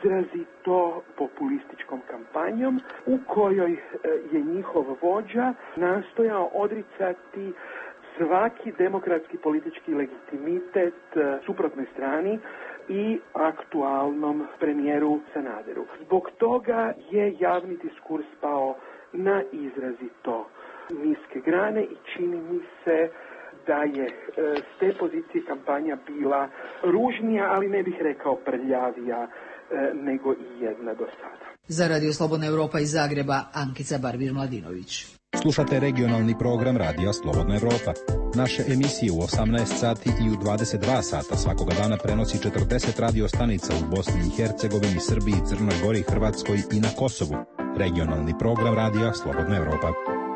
izrazito populističkom kampanjom u kojoj je njihov vođa nastojao odricati svaki demokratski politički legitimitet suprotnoj strani i aktualnom premijeru Sanaderu. Zbog toga je javni diskurs pao na izrazito niske grane i čini mi se da je s te pozicije kampanja bila ružnija, ali ne bih rekao prljavija nego i jedna do sada. Za Radio Slobodna Europa iz Zagreba, Ankica Barbir-Mladinović. Slušate regionalni program Radija Slobodna Europa. Naše emisije u osamnaest sati i u dvadeset dva sata svakoga dana prenosi četrdeset radio stanica u Bosni i Hercegovini, Srbiji, Crnoj Gori, Hrvatskoj i na Kosovu. Regionalni program Radija Slobodna Europa.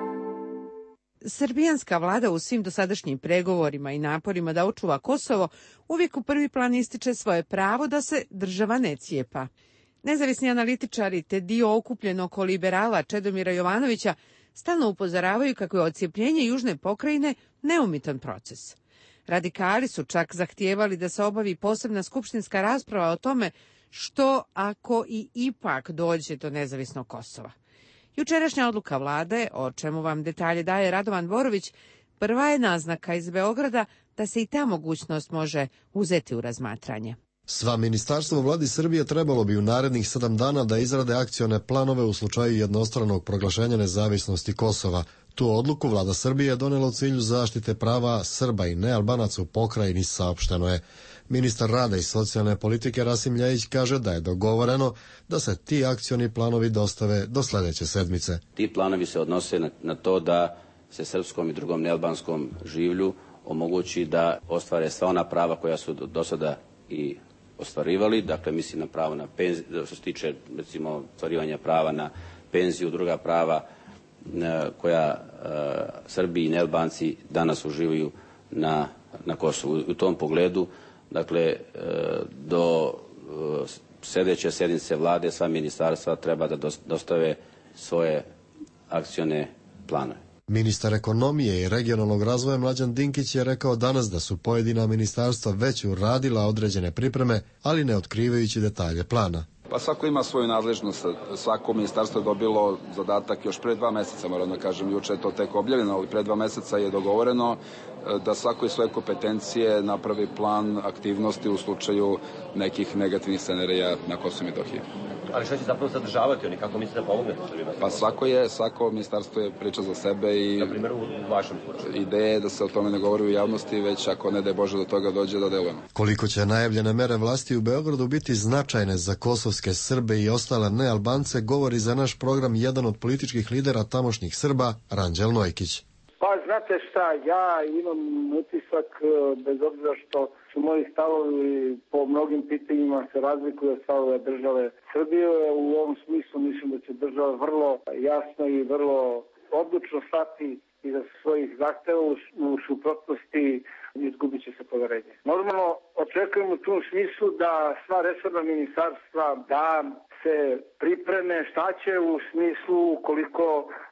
Srbijanska vlada u svim dosadašnjim pregovorima i naporima da očuva Kosovo uvijek u prvi plan ističe svoje pravo da se država ne cijepa. Nezavisni analitičari te dio okupljen oko liberala Čedomira Jovanovića stalno upozoravaju kako je odcijepljenje južne pokrajine neumitan proces. Radikali su čak zahtijevali da se obavi posebna skupštinska rasprava o tome što ako i ipak dođe do nezavisnog Kosova. Jučerašnja odluka vlade, o čemu vam detalje daje Radovan Borović, prva je naznaka iz Beograda da se i ta mogućnost može uzeti u razmatranje. Sva ministarstva u vladi Srbije trebalo bi u narednih sedam dana da izrade akcione planove u slučaju jednostranog proglašenja nezavisnosti Kosova. Tu odluku vlada Srbije je donela u cilju zaštite prava Srba i nealbanaca u pokrajini, saopšteno je. Ministar rada i socijalne politike Rasim Ljajić kaže da je dogovoreno da se ti akcioni planovi dostave do sljedeće sedmice. Ti planovi se odnose na, na to da se srpskom i drugom nealbanskom življu omogući da ostvare sva ona prava koja su do, do sada i ostvarivali, dakle mislim na pravo na penziju, što se tiče recimo ostvarivanja prava na penziju, druga prava na, koja uh, Srbi i nealbanci danas uživaju na, na Kosovu. U tom pogledu, dakle, uh, do uh, sljedeće sjednice vlade sva ministarstva treba da dostave svoje akcione planove. Ministar ekonomije i regionalnog razvoja Mlađan Dinkić je rekao danas da su pojedina ministarstva već uradila određene pripreme, ali ne otkrivajući detalje plana. Pa svako ima svoju nadležnost, svako ministarstvo je dobilo zadatak još pre dva meseca, moram da kažem, juče je to tek objavljeno, ali pre dva meseca je dogovoreno da svako iz svoje kompetencije napravi plan aktivnosti u slučaju nekih negativnih scenarija na Kosovu i Metohiji. Ali šta će zapravo sadržavati oni, kako mislite da pomognete Srbima? Pa svako je, svako ministarstvo je priča za sebe i na primjer u vašem slučaju. Ideja je da se o tome ne govori u javnosti, već ako ne daj Bože do toga dođe da delujemo. Koliko će najavljene mere vlasti u Beogradu biti značajne za kosovske Srbe i ostale nealbance, govori za naš program jedan od političkih lidera tamošnjih Srba, Ranđel Nojkić. Pa znate šta, ja imam utisak, bez obzira što su moji stavovi po mnogim pitanjima se razlikuju od stavove države Srbije, u ovom smislu mislim da će država vrlo jasno i vrlo odlučno stati iza svojih zahteva, u suprotnosti izgubit će se poverenje. Normalno očekujem u tom smislu da sva resorna ministarstva da se pripreme šta će u smislu koliko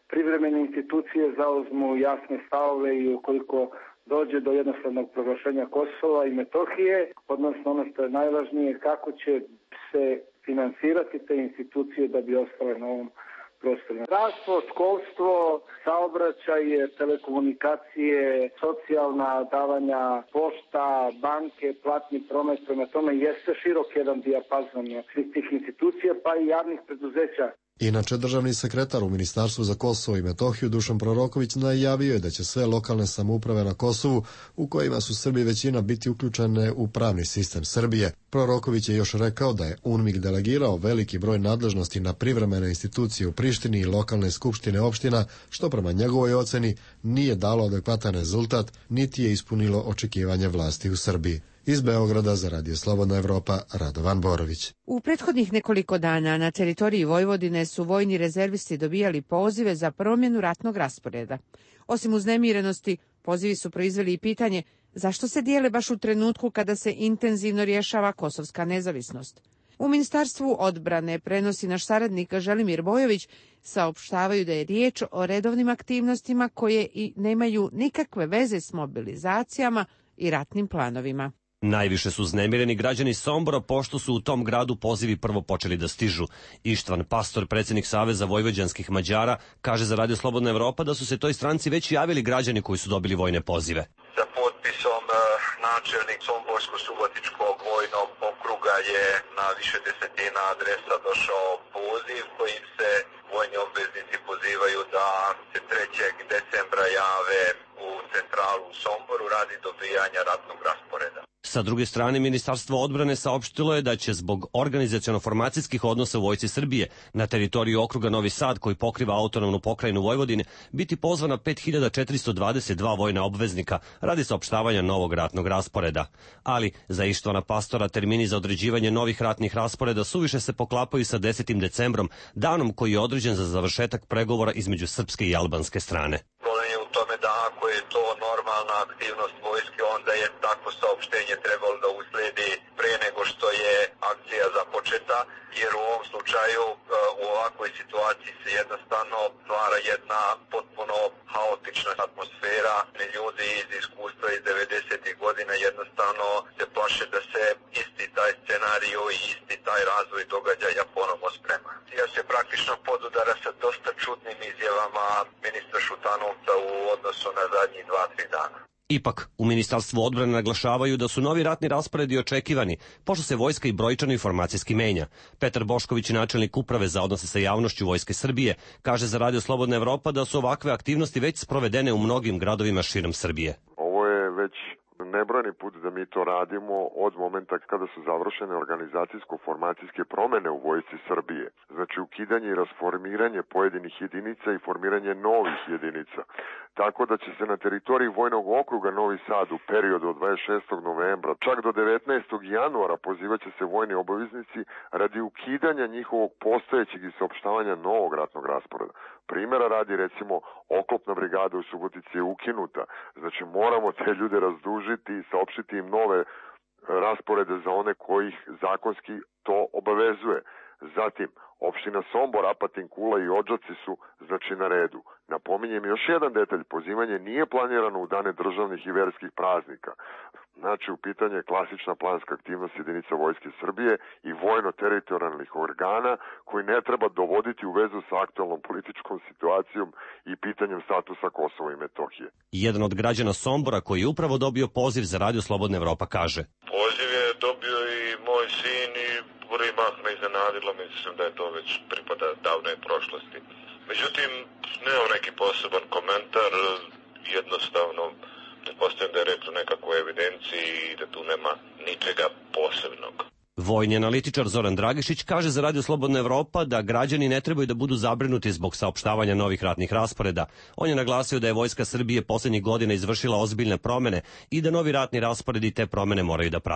privremene institucije zauzmu jasne stavove i ukoliko dođe do jednostavnog proglašenja Kosova i Metohije, odnosno ono što je najvažnije, kako će se finansirati te institucije da bi ostale na ovom prostoru. Zdravstvo, školstvo, saobraćaj, telekomunikacije, socijalna davanja, pošta, banke, platni promet, prema tome jeste širok jedan dijapazon svih tih institucija, pa i javnih preduzeća. Inače, državni sekretar u Ministarstvu za Kosovo i Metohiju Dušan Proroković najavio je da će sve lokalne samouprave na Kosovu, u kojima su Srbi većina, biti uključene u pravni sistem Srbije. Proroković je još rekao da je UNMIK delegirao veliki broj nadležnosti na privremene institucije u Prištini i lokalne skupštine opština, što prema njegovoj oceni nije dalo adekvatan rezultat, niti je ispunilo očekivanje vlasti u Srbiji. Iz Beograda za Radio Slobodna Evropa, Radovan Borović. U prethodnih nekoliko dana na teritoriji Vojvodine su vojni rezervisti dobijali pozive za promjenu ratnog rasporeda. Osim uznemirenosti, pozivi su proizveli i pitanje zašto se dijele baš u trenutku kada se intenzivno rješava kosovska nezavisnost. U Ministarstvu odbrane, prenosi naš saradnik Želimir Bojović, saopštavaju da je riječ o redovnim aktivnostima koje i nemaju nikakve veze s mobilizacijama i ratnim planovima. Najviše su uznemireni građani Sombora, pošto su u tom gradu pozivi prvo počeli da stižu. Ištvan Pastor, predsjednik Saveza vojvođanskih Mađara, kaže za Radio Slobodna Evropa da su se toj stranci već javili građani koji su dobili vojne pozive. Sa potpisom načelnik Somborsko-Subotičkog vojnog okruga je na više desetina adresa došao poziv kojim se vojni obveznici pozivaju da se trećeg decembra jave u centralu u Somboru radi dobijanja ratnog rasporeda. Sa druge strane, Ministarstvo odbrane saopštilo je da će zbog organizaciono-formacijskih odnosa u Vojsci Srbije na teritoriju okruga Novi Sad, koji pokriva autonomnu pokrajinu Vojvodine, biti pozvana pet hiljada četiristo dvadeset dva vojna obveznika radi saopštavanja novog ratnog rasporeda. Ali, za Ištvana Pastora, termini za određivanje novih ratnih rasporeda suviše se poklapaju sa desetim decembrom, danom koji je određen za završetak pregovora između srpske i albanske strane. Problem je u tome da ako je to normalna aktivnost vojske, onda je takvo saopštenje trebalo da usledi pre nego što je akcija započeta, jer u ovom slučaju u ovakvoj situaciji se jednostavno stvara jedna potpuno haotična atmosfera. Ljudi iz iskustva iz devedesetih godina jednostavno se plaše da se isti taj scenariju i isti taj razvoj događaja ponovo sprema. Ja se praktično podudara sa dosta čudnim izjavama ministra Šutanovca u odnosu na zadnjih dva, tri dana. Ipak, u Ministarstvu odbrane naglašavaju da su novi ratni rasporedi očekivani, pošto se vojska i brojčano informacijski menja. Petar Bošković, načelnik uprave za odnose sa javnošću Vojske Srbije, kaže za Radio Slobodna Evropa da su ovakve aktivnosti već sprovedene u mnogim gradovima širom Srbije. Ovo je već nebrojni put da mi to radimo od momenta kada su završene organizacijsko-formacijske promene u Vojsci Srbije. Znači ukidanje i rasformiranje pojedinih jedinica i formiranje novih jedinica. Tako da će se na teritoriji Vojnog okruga Novi Sad u periodu od dvadeset šestog novembra čak do devetnaestog januara pozivaće se vojni obaveznici radi ukidanja njihovog postojećeg i saopštavanja novog ratnog rasporeda. Primjera radi, recimo, oklopna brigada u Subotici je ukinuta. Znači moramo te ljude razdužiti i saopštiti im nove rasporede za one kojih zakonski to obavezuje. Zatim, opština Sombor, Apatin, Kula i Odžaci su znači na redu. Napominjem još jedan detalj, pozivanje nije planirano u dane državnih i verskih praznika. Znači, u pitanju je klasična planska aktivnost jedinica Vojske Srbije i vojno-teritorijalnih organa koji ne treba dovoditi u vezu sa aktualnom političkom situacijom i pitanjem statusa Kosova i Metohije. Jedan od građana Sombora koji je upravo dobio poziv za Radio Slobodna Evropa kaže: Poziv je dobio i moj sin i prvi mah me iznenadilo, mislim da je to već pripada davnoj prošlosti. Međutim, nemam neki poseban komentar, jednostavno pretpostavljam da je reč o nekakvoj evidenciji i da tu nema ničega posebnog. Vojni analitičar Zoran Dragišić kaže za Radio Slobodna Evropa da građani ne trebaju da budu zabrinuti zbog saopštavanja novih ratnih rasporeda. On je naglasio da je Vojska Srbije posljednjih godina izvršila ozbiljne promene i da novi ratni rasporedi te promene moraju da prate.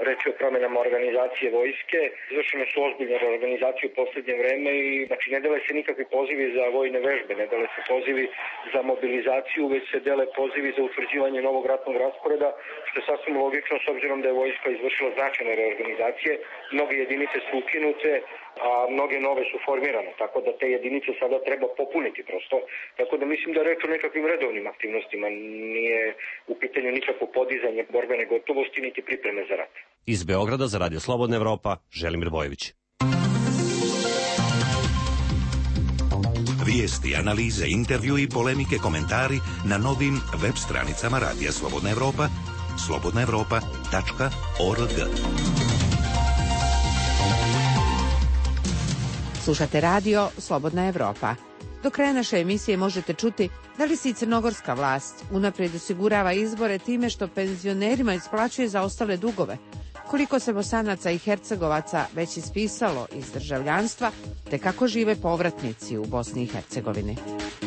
reč je o promjenama organizacije vojske. Izvršene su ozbiljne reorganizacije u posljednje vreme i znači ne dele se nikakvi pozivi za vojne vežbe, ne dele se pozivi za mobilizaciju, već se dele pozivi za utvrđivanje novog ratnog rasporeda, što je sasvim logično s obzirom da je vojska izvršila značajne reorganizacije. Mnoge jedinice su ukinute, a mnoge nove su formirane, tako da te jedinice sada treba popuniti prosto. Tako da mislim da reč o nekakvim redovnim aktivnostima, nije u pitanju nikakvo podizanje borbene gotovosti niti pripreme za rat. Iz Beograda za Radio Slobodna Evropa, Želimir Bojević. Vijesti, analize, intervju i polemike, komentari na novim web stranicama Radija Slobodna Evropa, slobodna evropa tačka org. Slušate radio Slobodna Evropa. Do kraja naše emisije možete čuti da li se i crnogorska vlast unaprijed osigurava izbore time što penzionerima isplaćuje zaostale dugove, koliko se Bosanaca i Hercegovaca već ispisalo iz državljanstva, te kako žive povratnici u Bosni i Hercegovini.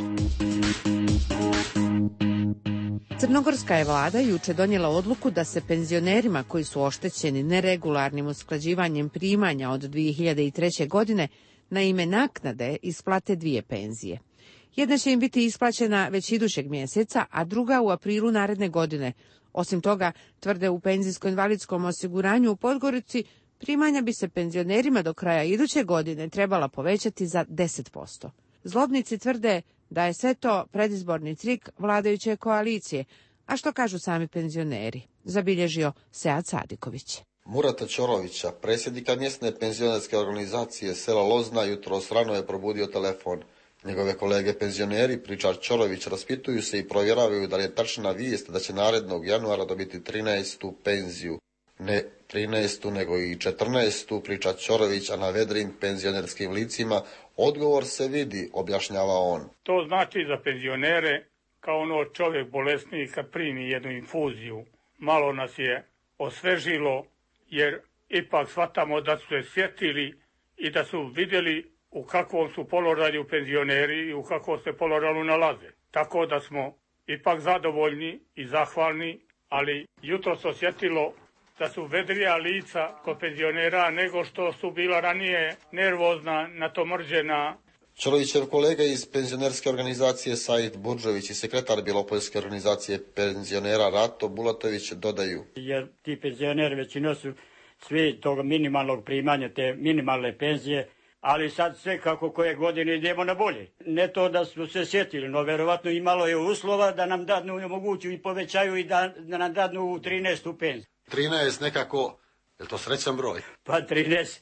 Crnogorska je vlada juče donijela odluku da se penzionerima koji su oštećeni neregularnim usklađivanjem primanja od dvije hiljade treće. godine na ime naknade isplate dvije penzije. Jedna će im biti isplaćena već idućeg mjeseca, a druga u aprilu naredne godine. Osim toga, tvrde u penzijsko-invalidskom osiguranju u Podgorici, primanja bi se penzionerima do kraja iduće godine trebala povećati za deset posto. Zlobnici tvrde da je sve to predizborni trik vladajuće koalicije, a što kažu sami penzioneri, zabilježio Sead Sadiković. Murata Ćorovića, predsjednika mjesne penzionerske organizacije sela Lozna, jutros rano je probudio telefon. Njegove kolege penzioneri, pričar Ćorović, raspituju se i provjeravaju da li je tačna vijest da će narednog januara dobiti trinaestu penziju. Ne trinaestu, nego i četrnaestu, priča Ćorović, a na vedrim penzionerskim licima odgovor se vidi, objašnjava on. To znači za penzionere, kao ono čovjek bolesnik kad primi jednu infuziju, malo nas je osvežilo, jer ipak shvatamo da su se sjetili i da su vidjeli u kakvom su položaju penzioneri i u kakvom se položaju nalaze. Tako da smo ipak zadovoljni i zahvalni, ali jutro se osjetilo da su vedrija lica kod penzionera nego što su bila ranije nervozna, natomrđena. Ćorovićev kolega iz penzionerske organizacije Said Burđović i sekretar Bjelopoljske organizacije penzionera Rato Bulatović dodaju. Jer ti penzioneri većina su svi tog minimalnog primanja, te minimalne penzije, ali sad sve kako koje godine idemo na bolje. Ne to da smo se sjetili, no verovatno imalo je uslova da nam dadnu omoguću i povećaju i da, da nam dadnu u trinaestu penziju. trinaest nekako, je li to srećan broj? Pa trinaest,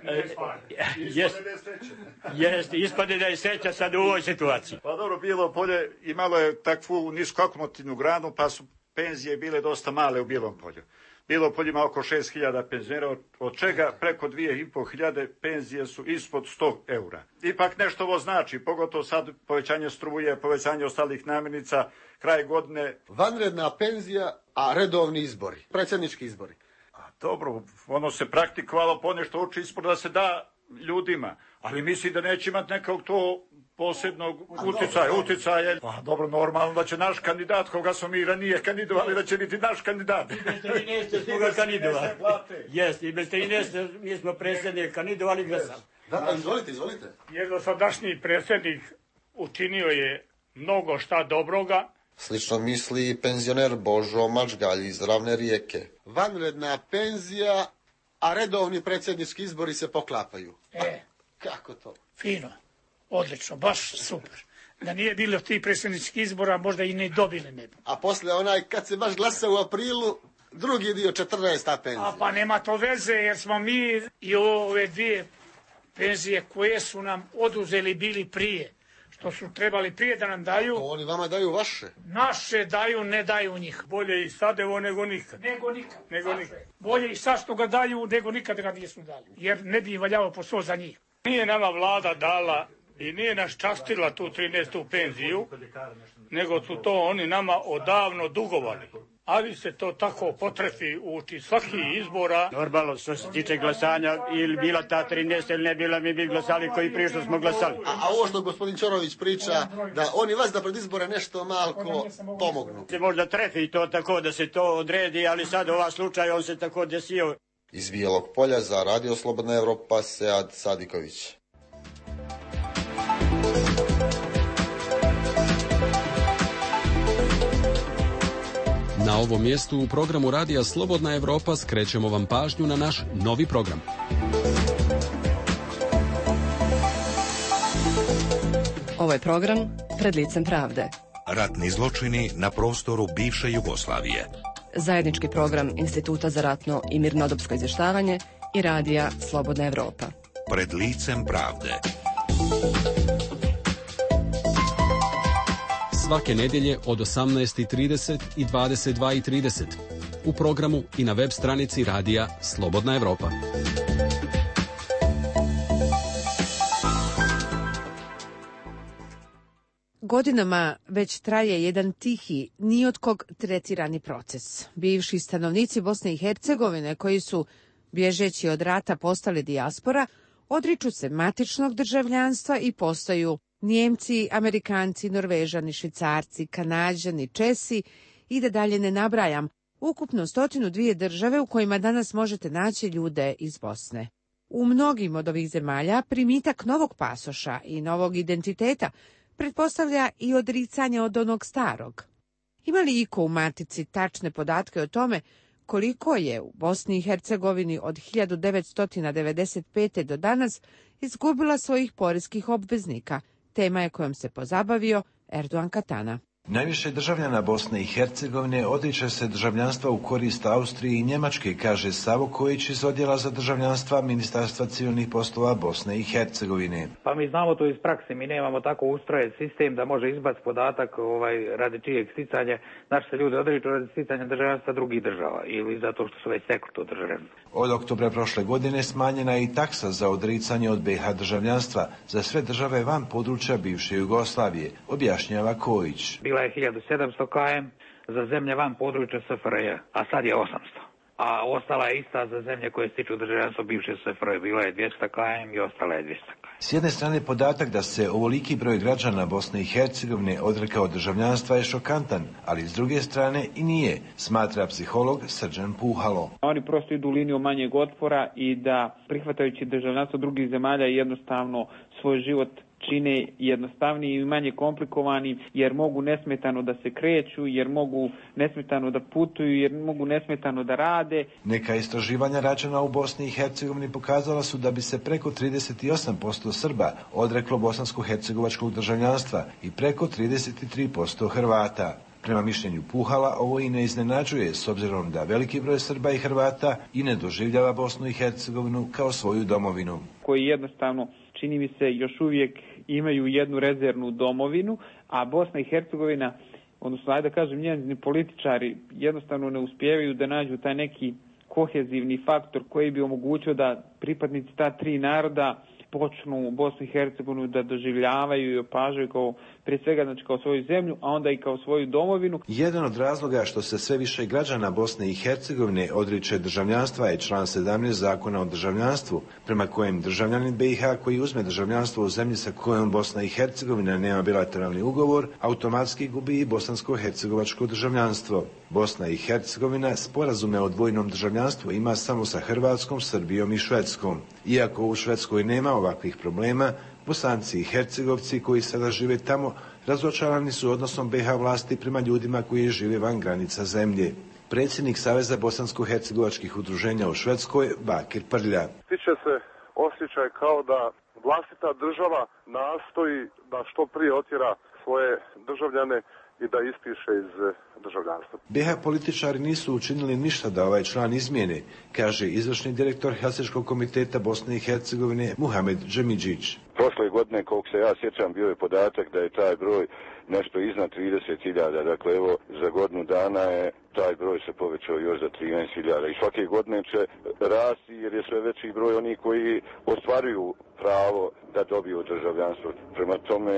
jest, ispade da je sreća sad u ovoj situaciji. Pa dobro, Bijelo Polje imalo je takvu nisku akumulativnu granu, pa su penzije bile dosta male u Bijelom Polju. Bijelo Polje ima oko šest hiljada penzionera, od čega preko dvije i pol hiljade penzije su ispod sto eura. Ipak nešto ovo znači, pogotovo sad povećanje struje, povećanje ostalih namirnica, kraj godine. Vanredna penzija, a redovni izbori, predsjednički izbori. A dobro, ono se praktikovalo ponešto uči ispod da se da ljudima, ali mislim da neće imati nekog to posebnog utjecaja, utjecaja. Pa dobro, normalno da će naš kandidat, koga smo mi ranije kandidovali, da će biti naš kandidat. I bez trinaeste smo ga kandidovali. Jest, i bez trinaeste mi smo predsjednik kandidovali glasali. Da, da, izvolite, izvolite. Jer dosadašnji predsjednik učinio je mnogo šta dobroga. Slično misli i penzioner Božo Mačgalj iz Ravne Rijeke. Vanredna penzija, a redovni predsjednički izbori se poklapaju. E, kako to? Fino, odlično, baš super. Da nije bilo tih predsjedničkih izbora, možda i ne dobili ne bi. A posle onaj, kad se baš glasa u aprilu, drugi dio četrnaesta penzija. A pa nema to veze, jer smo mi i ove dvije penzije koje su nam oduzeli bili prije, što su trebali prije da nam daju. To oni vama daju vaše. Naše daju, ne daju njih. Bolje i sad evo nego nikad. Nego nikad. Nego nikad. Bolje i sad što ga daju, nego nikad ga nisu dali. Jer ne bi valjao posao za njih. Nije nama vlada dala i nije nas častila tu trinaestu penziju, nego su to oni nama odavno dugovali. ali se to tako potrefi uči svaki izbora. Normalno, što se tiče glasanja, ili bila ta trinaest ili ne bila, mi bi glasali koji prije što smo glasali. A, a ovo što gospodin Ćorović priča, da oni vas da pred izbore nešto malko pomognu. Se možda trefi to tako da se to odredi, ali sad ova slučaj on se tako desio. Iz Bijelog Polja za Radio Slobodna Evropa, Sead Sadiković. Na ovom mjestu u programu Radija Slobodna Evropa skrećemo vam pažnju na naš novi program. Ovo je program Pred licem pravde. Ratni zločini na prostoru bivše Jugoslavije. Zajednički program Instituta za ratno i mirnodopsko izvještavanje i Radija Slobodna Evropa. Pred licem pravde. Svake nedjelje od osamnaest i trideset i dvadeset dva i trideset u programu i na web stranici Radija Slobodna Evropa. Godinama već traje jedan tihi, ni od kog tretirani proces. Bivši stanovnici Bosne i Hercegovine, koji su, bježeći od rata, postali dijaspora, odriču se matičnog državljanstva i postaju Njemci, Amerikanci, Norvežani, Švicarci, Kanađani, Česi i da dalje ne nabrajam, ukupno stotinu dvije države u kojima danas možete naći ljude iz Bosne. U mnogim od ovih zemalja primitak novog pasoša i novog identiteta pretpostavlja i odricanje od onog starog. Ima li iko u matici tačne podatke o tome koliko je u Bosni i Hercegovini od hiljadu devetsto devedeset pete. do danas izgubila svojih poreskih obveznika? Tema je kojom se pozabavio Erdogan Katana. Najviše državljana Bosne i Hercegovine odriče se državljanstva u korist Austrije i Njemačke, kaže Savo Kojić iz odjela za državljanstva Ministarstva civilnih poslova Bosne i Hercegovine. Pa mi znamo to iz prakse, mi nemamo tako ustrojen sistem da može izbaciti podatak ovaj, radi čijeg sticanja, naši se ljudi odriču radi sticanja državljanstva drugih država ili zato što su već stekli to državljanstvo. Od oktobra prošle godine smanjena je i taksa za odricanje od be ha državljanstva za sve države van područja bivše Jugoslavije, objašnjava Kojić. Bila je hiljadu sedamsto kilometara za zemlje van područja es fe er je, a sad je osamsto. A ostala je ista za zemlje koje stiču državljanstvo bivše es fe er je. Bila je dvjesto kilometara i ostala je dvjesto kilometara. S jedne strane podatak da se ovoliki broj građana Bosne i Hercegovine odrekao državljanstva je šokantan, ali s druge strane i nije, smatra psiholog Srđan Puhalo. Oni prosto idu linijom manjeg otpora i da prihvatajući državljanstvo drugih zemalja jednostavno svoj život čine jednostavniji i manje komplikovani, jer mogu nesmetano da se kreću, jer mogu nesmetano da putuju, jer mogu nesmetano da rade. Neka istraživanja rađena u Bosni i Hercegovini pokazala su da bi se preko trideset osam posto Srba odreklo bosansko-hercegovačkog državljanstva i preko trideset tri posto Hrvata. Prema mišljenju Puhala, ovo i ne iznenađuje, s obzirom da veliki broj Srba i Hrvata i ne doživljava Bosnu i Hercegovinu kao svoju domovinu. Koji jednostavno, čini mi se, još uvijek imaju jednu rezervnu domovinu, a Bosna i Hercegovina, odnosno, ajde da kažem, njeni političari jednostavno ne uspijevaju da nađu taj neki kohezivni faktor koji bi omogućio da pripadnici ta tri naroda počnu Bosnu i Hercegovinu da doživljavaju i opažaju kao, prije svega, znači kao svoju zemlju, a onda i kao svoju domovinu. Jedan od razloga što se sve više građana Bosne i Hercegovine odriče državljanstva je član sedamnaest Zakona o državljanstvu, prema kojem državljanin be ha koji uzme državljanstvo u zemlji sa kojom Bosna i Hercegovina nema bilateralni ugovor, automatski gubi i bosansko-hercegovačko državljanstvo. Bosna i Hercegovina sporazume o dvojnom državljanstvu ima samo sa Hrvatskom, Srbijom i Švedskom. Iako u Švedskoj nema ovakvih problema, Bosanci i Hercegovci koji sada žive tamo razočarani su odnosom be ha vlasti prema ljudima koji žive van granica zemlje. Predsjednik Saveza bosansko-hercegovačkih udruženja u Švedskoj, Bakir Prlja. Stiče se osjećaj kao da vlastita država nastoji da što prije otjera svoje državljane i da ispiše iz državljanstva. be ha političari nisu učinili ništa da ovaj član izmijene, kaže izvršni direktor Helsinškog komiteta Bosne i Hercegovine Muhamed Džemidžić. Prošle godine, koliko se ja sjećam, bio je podatak da je taj broj nešto iznad trideset hiljada. Dakle, evo, za godinu dana je taj broj se povećao još za trinaest hiljada. I svake godine će rasti jer je sve veći broj onih koji ostvaruju pravo da dobiju državljanstvo. Prema tome,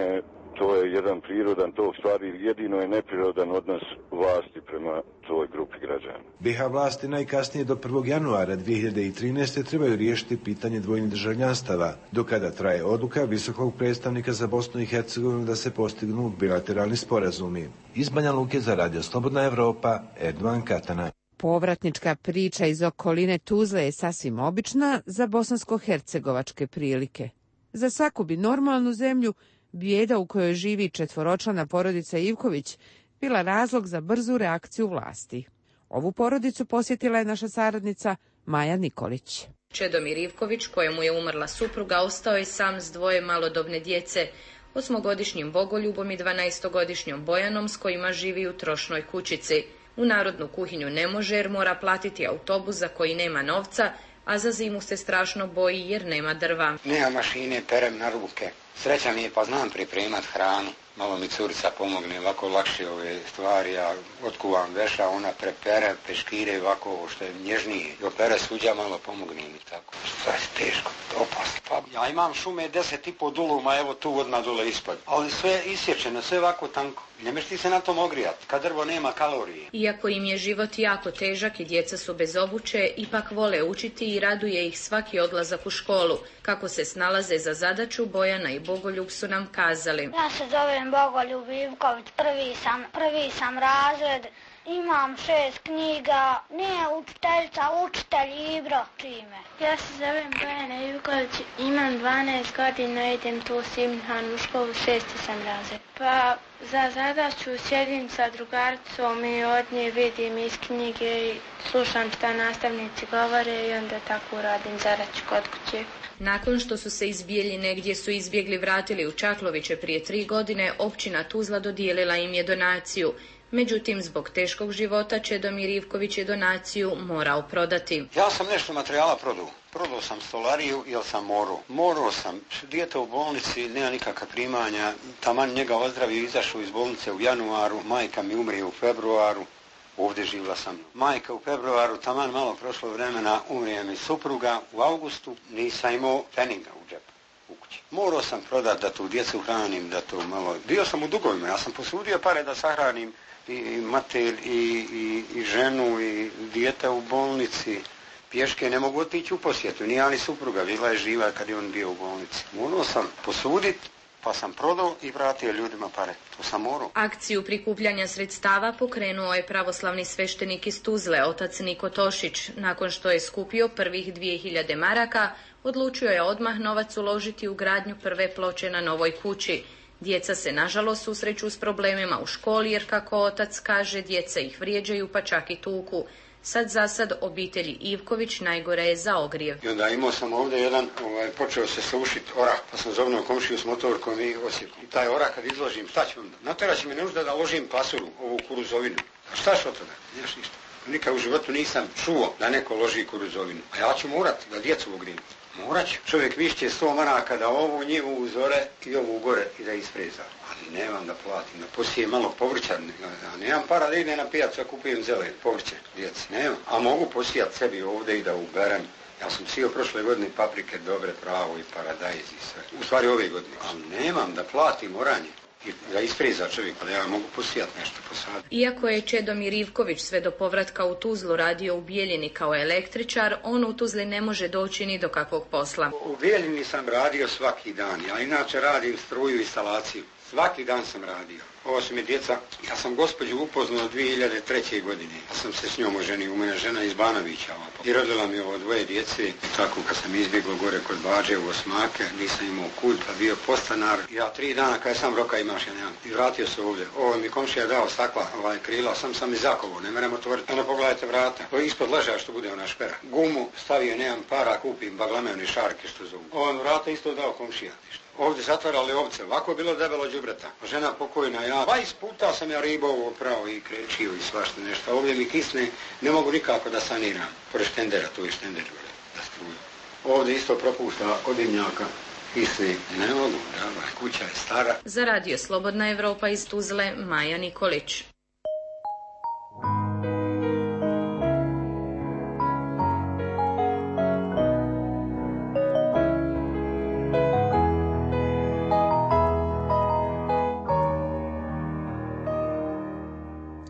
to je jedan prirodan tok stvari, jedino je neprirodan odnos vlasti prema toj grupi građana. B i H vlasti najkasnije do prvog januara dvije hiljade trinaeste. trebaju riješiti pitanje dvojnih državljanstava, do kada traje odluka visokog predstavnika za Bosnu i Hercegovinu da se postignu bilateralni sporazumi. Iz Banja Luke za Radio Slobodna Evropa, Erdovan Katana. Povratnička priča iz okoline Tuzle je sasvim obična za bosansko-hercegovačke prilike. Za svaku bi normalnu zemlju bijeda u kojoj živi četvoročlana porodica Ivković bila razlog za brzu reakciju vlasti. Ovu porodicu posjetila je naša saradnica Maja Nikolić. Čedomir Ivković, kojemu je umrla supruga, ostao je sam s dvoje malodobne djece, osmogodišnjim Bogoljubom i dvanaestogodišnjom Bojanom, s kojima živi u trošnoj kućici. U narodnu kuhinju ne može jer mora platiti autobus za koji nema novca, a za zimu se strašno boji jer nema drva. Nema mašine, perem na ruke. Sreća mi je pa znam pripremat hranu. Malo mi curica pomogne, ovako lakše ove stvari, ja otkuvam veša, ona prepere, peškire, ovako što je nježnije. I opere suđa, malo pomogne mi tako. Što je teško, opasno. Pa ja imam šume deset i po duluma, evo tu odmah dole ispod. Ali sve isječeno, sve ovako tanko. Ne meš ti se na tom ogrijati, kad drvo nema kalorije. Iako im je život jako težak i djeca su bez obuće, ipak vole učiti i raduje ih svaki odlazak u školu. Kako se snalaze za zadaću, Bojana i Bogoljub su nam kazali. Ja se zovem Bogoljub Ivković, prvi sam, prvi sam razred, imam šest knjiga, nije učiteljica, učitelj Ibro, čime. Ja se zovem Bojana Ivković, imam dvanaest godina, idem tu u Simnhanu u školu, šesti sam razred. Pa za zadaću sjedim sa drugaricom i od nje vidim iz knjige i slušam šta nastavnici govore i onda tako radim zadaću kod kuće. Nakon što su se iz Bijeljine, gdje su izbjegli, vratili u Čakloviće prije tri godine, općina Tuzla dodijelila im je donaciju. Međutim, zbog teškog života Čedomir Ivković je donaciju morao prodati. Ja sam nešto materijala prodao. Prodao sam stolariju jer sam morao. Morao sam. Dijete u bolnici, nema nikakva primanja. Taman njega ozdravio, izašao iz bolnice u januaru. Majka mi umrije u februaru. Ovdje živla sam. Majka u februaru, taman malo prošlo vremena, umrije mi supruga. U augustu nisam imao peninga u džepu u kući. Morao sam prodati da tu djecu hranim, da to malo... Bio sam u dugovima, ja sam posudio pare da sahranim i mater, i, i, i ženu, i dijete u bolnici. Pješke ne mogu otići u posjetu, ni ja ni supruga, bila je živa kad je on bio u bolnici. Morao sam posuditi, pa sam prodao i vratio ljudima pare. To sam morao. Akciju prikupljanja sredstava pokrenuo je pravoslavni sveštenik iz Tuzle, otac Niko Tošić. Nakon što je skupio prvih dvije hiljade maraka, odlučio je odmah novac uložiti u gradnju prve ploče na novoj kući. Djeca se nažalost susreću s problemima u školi jer, kako otac kaže, djeca ih vrijeđaju pa čak i tuku. Sad za sad obitelji Ivković najgore je za ogrijev. I onda imao sam ovdje jedan, ovaj, počeo se sušiti orah, pa sam zovnuo komšiju s motorkom i osjekom. I taj orah kad izložim, šta ću onda? Natera će mi nužda da ložim pasuru, ovu kuruzovinu. A šta ću od toga? Niješ ništa. Nikad u životu nisam čuo da neko loži kuruzovinu. A ja ću morat da djecu ogrijem. Morat ću. Čovjek višće sto maraka da ovu njivu uzore i ovu gore i da ispreza. Ali nemam da platim, da posije malo povrća. Ja nemam para da ide na pijacu, a kupujem zelen, povrće, djeci. Nemam. A mogu posijati sebi ovdje i da uberem. Ja sam sio prošle godine paprike dobre, pravo i paradajz i sve. U stvari ove godine. Ali nemam da platim oranje. I da ispreza čovjek, da ja mogu posijati nešto posaditi. Iako je Čedomir Ivković sve do povratka u Tuzlu radio u Bijeljini kao električar, on u Tuzli ne može doći ni do kakvog posla. U Bijeljini sam radio svaki dan, ja inače radim struju i instalaciju. Svaki dan sam radio. Ovo su mi djeca, ja sam gospođu upoznao dvije hiljade treće. godine. Ja sam se s njom oženio, u mene žena iz Banovića. I rodila mi ovo dvoje djece. I tako kad sam izbjeglo gore kod Bađe u Osmake, nisam imao kud, pa bio postanar. Ja tri dana kada sam roka imaš, ja nemam. I vratio se ovdje. Ovo mi komšija dao stakla, ovaj krila, sam sam izakovo, ne merem otvoriti. Ono pogledajte vrata. Ovo ispod ležaja što bude ona špera. Gumu stavio, nemam para, kupim baglamevne šarke što zovu. Ovo vrata isto dao komšija. Ovdje zatvarali ovce, ovako je bilo debelo đubreta. Žena pokojna, ja dvadeset puta sam ja ribao opravo i krečio i svašta nešto. Ovdje mi kisne, ne mogu nikako da saniram. Pored štendera, tu je štender, da struju. Ovdje isto propušta od dimnjaka, kisne, ne mogu, draga, kuća je stara. Za Radio Slobodna Evropa iz Tuzle, Maja Nikolić.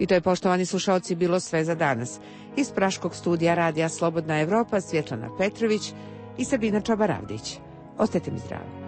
I to je, poštovani slušaoci, bilo sve za danas. Iz praškog studija Radija Slobodna Evropa Svjetlana Petrović i Sabina Čabaravdić. Ostajte mi zdravi.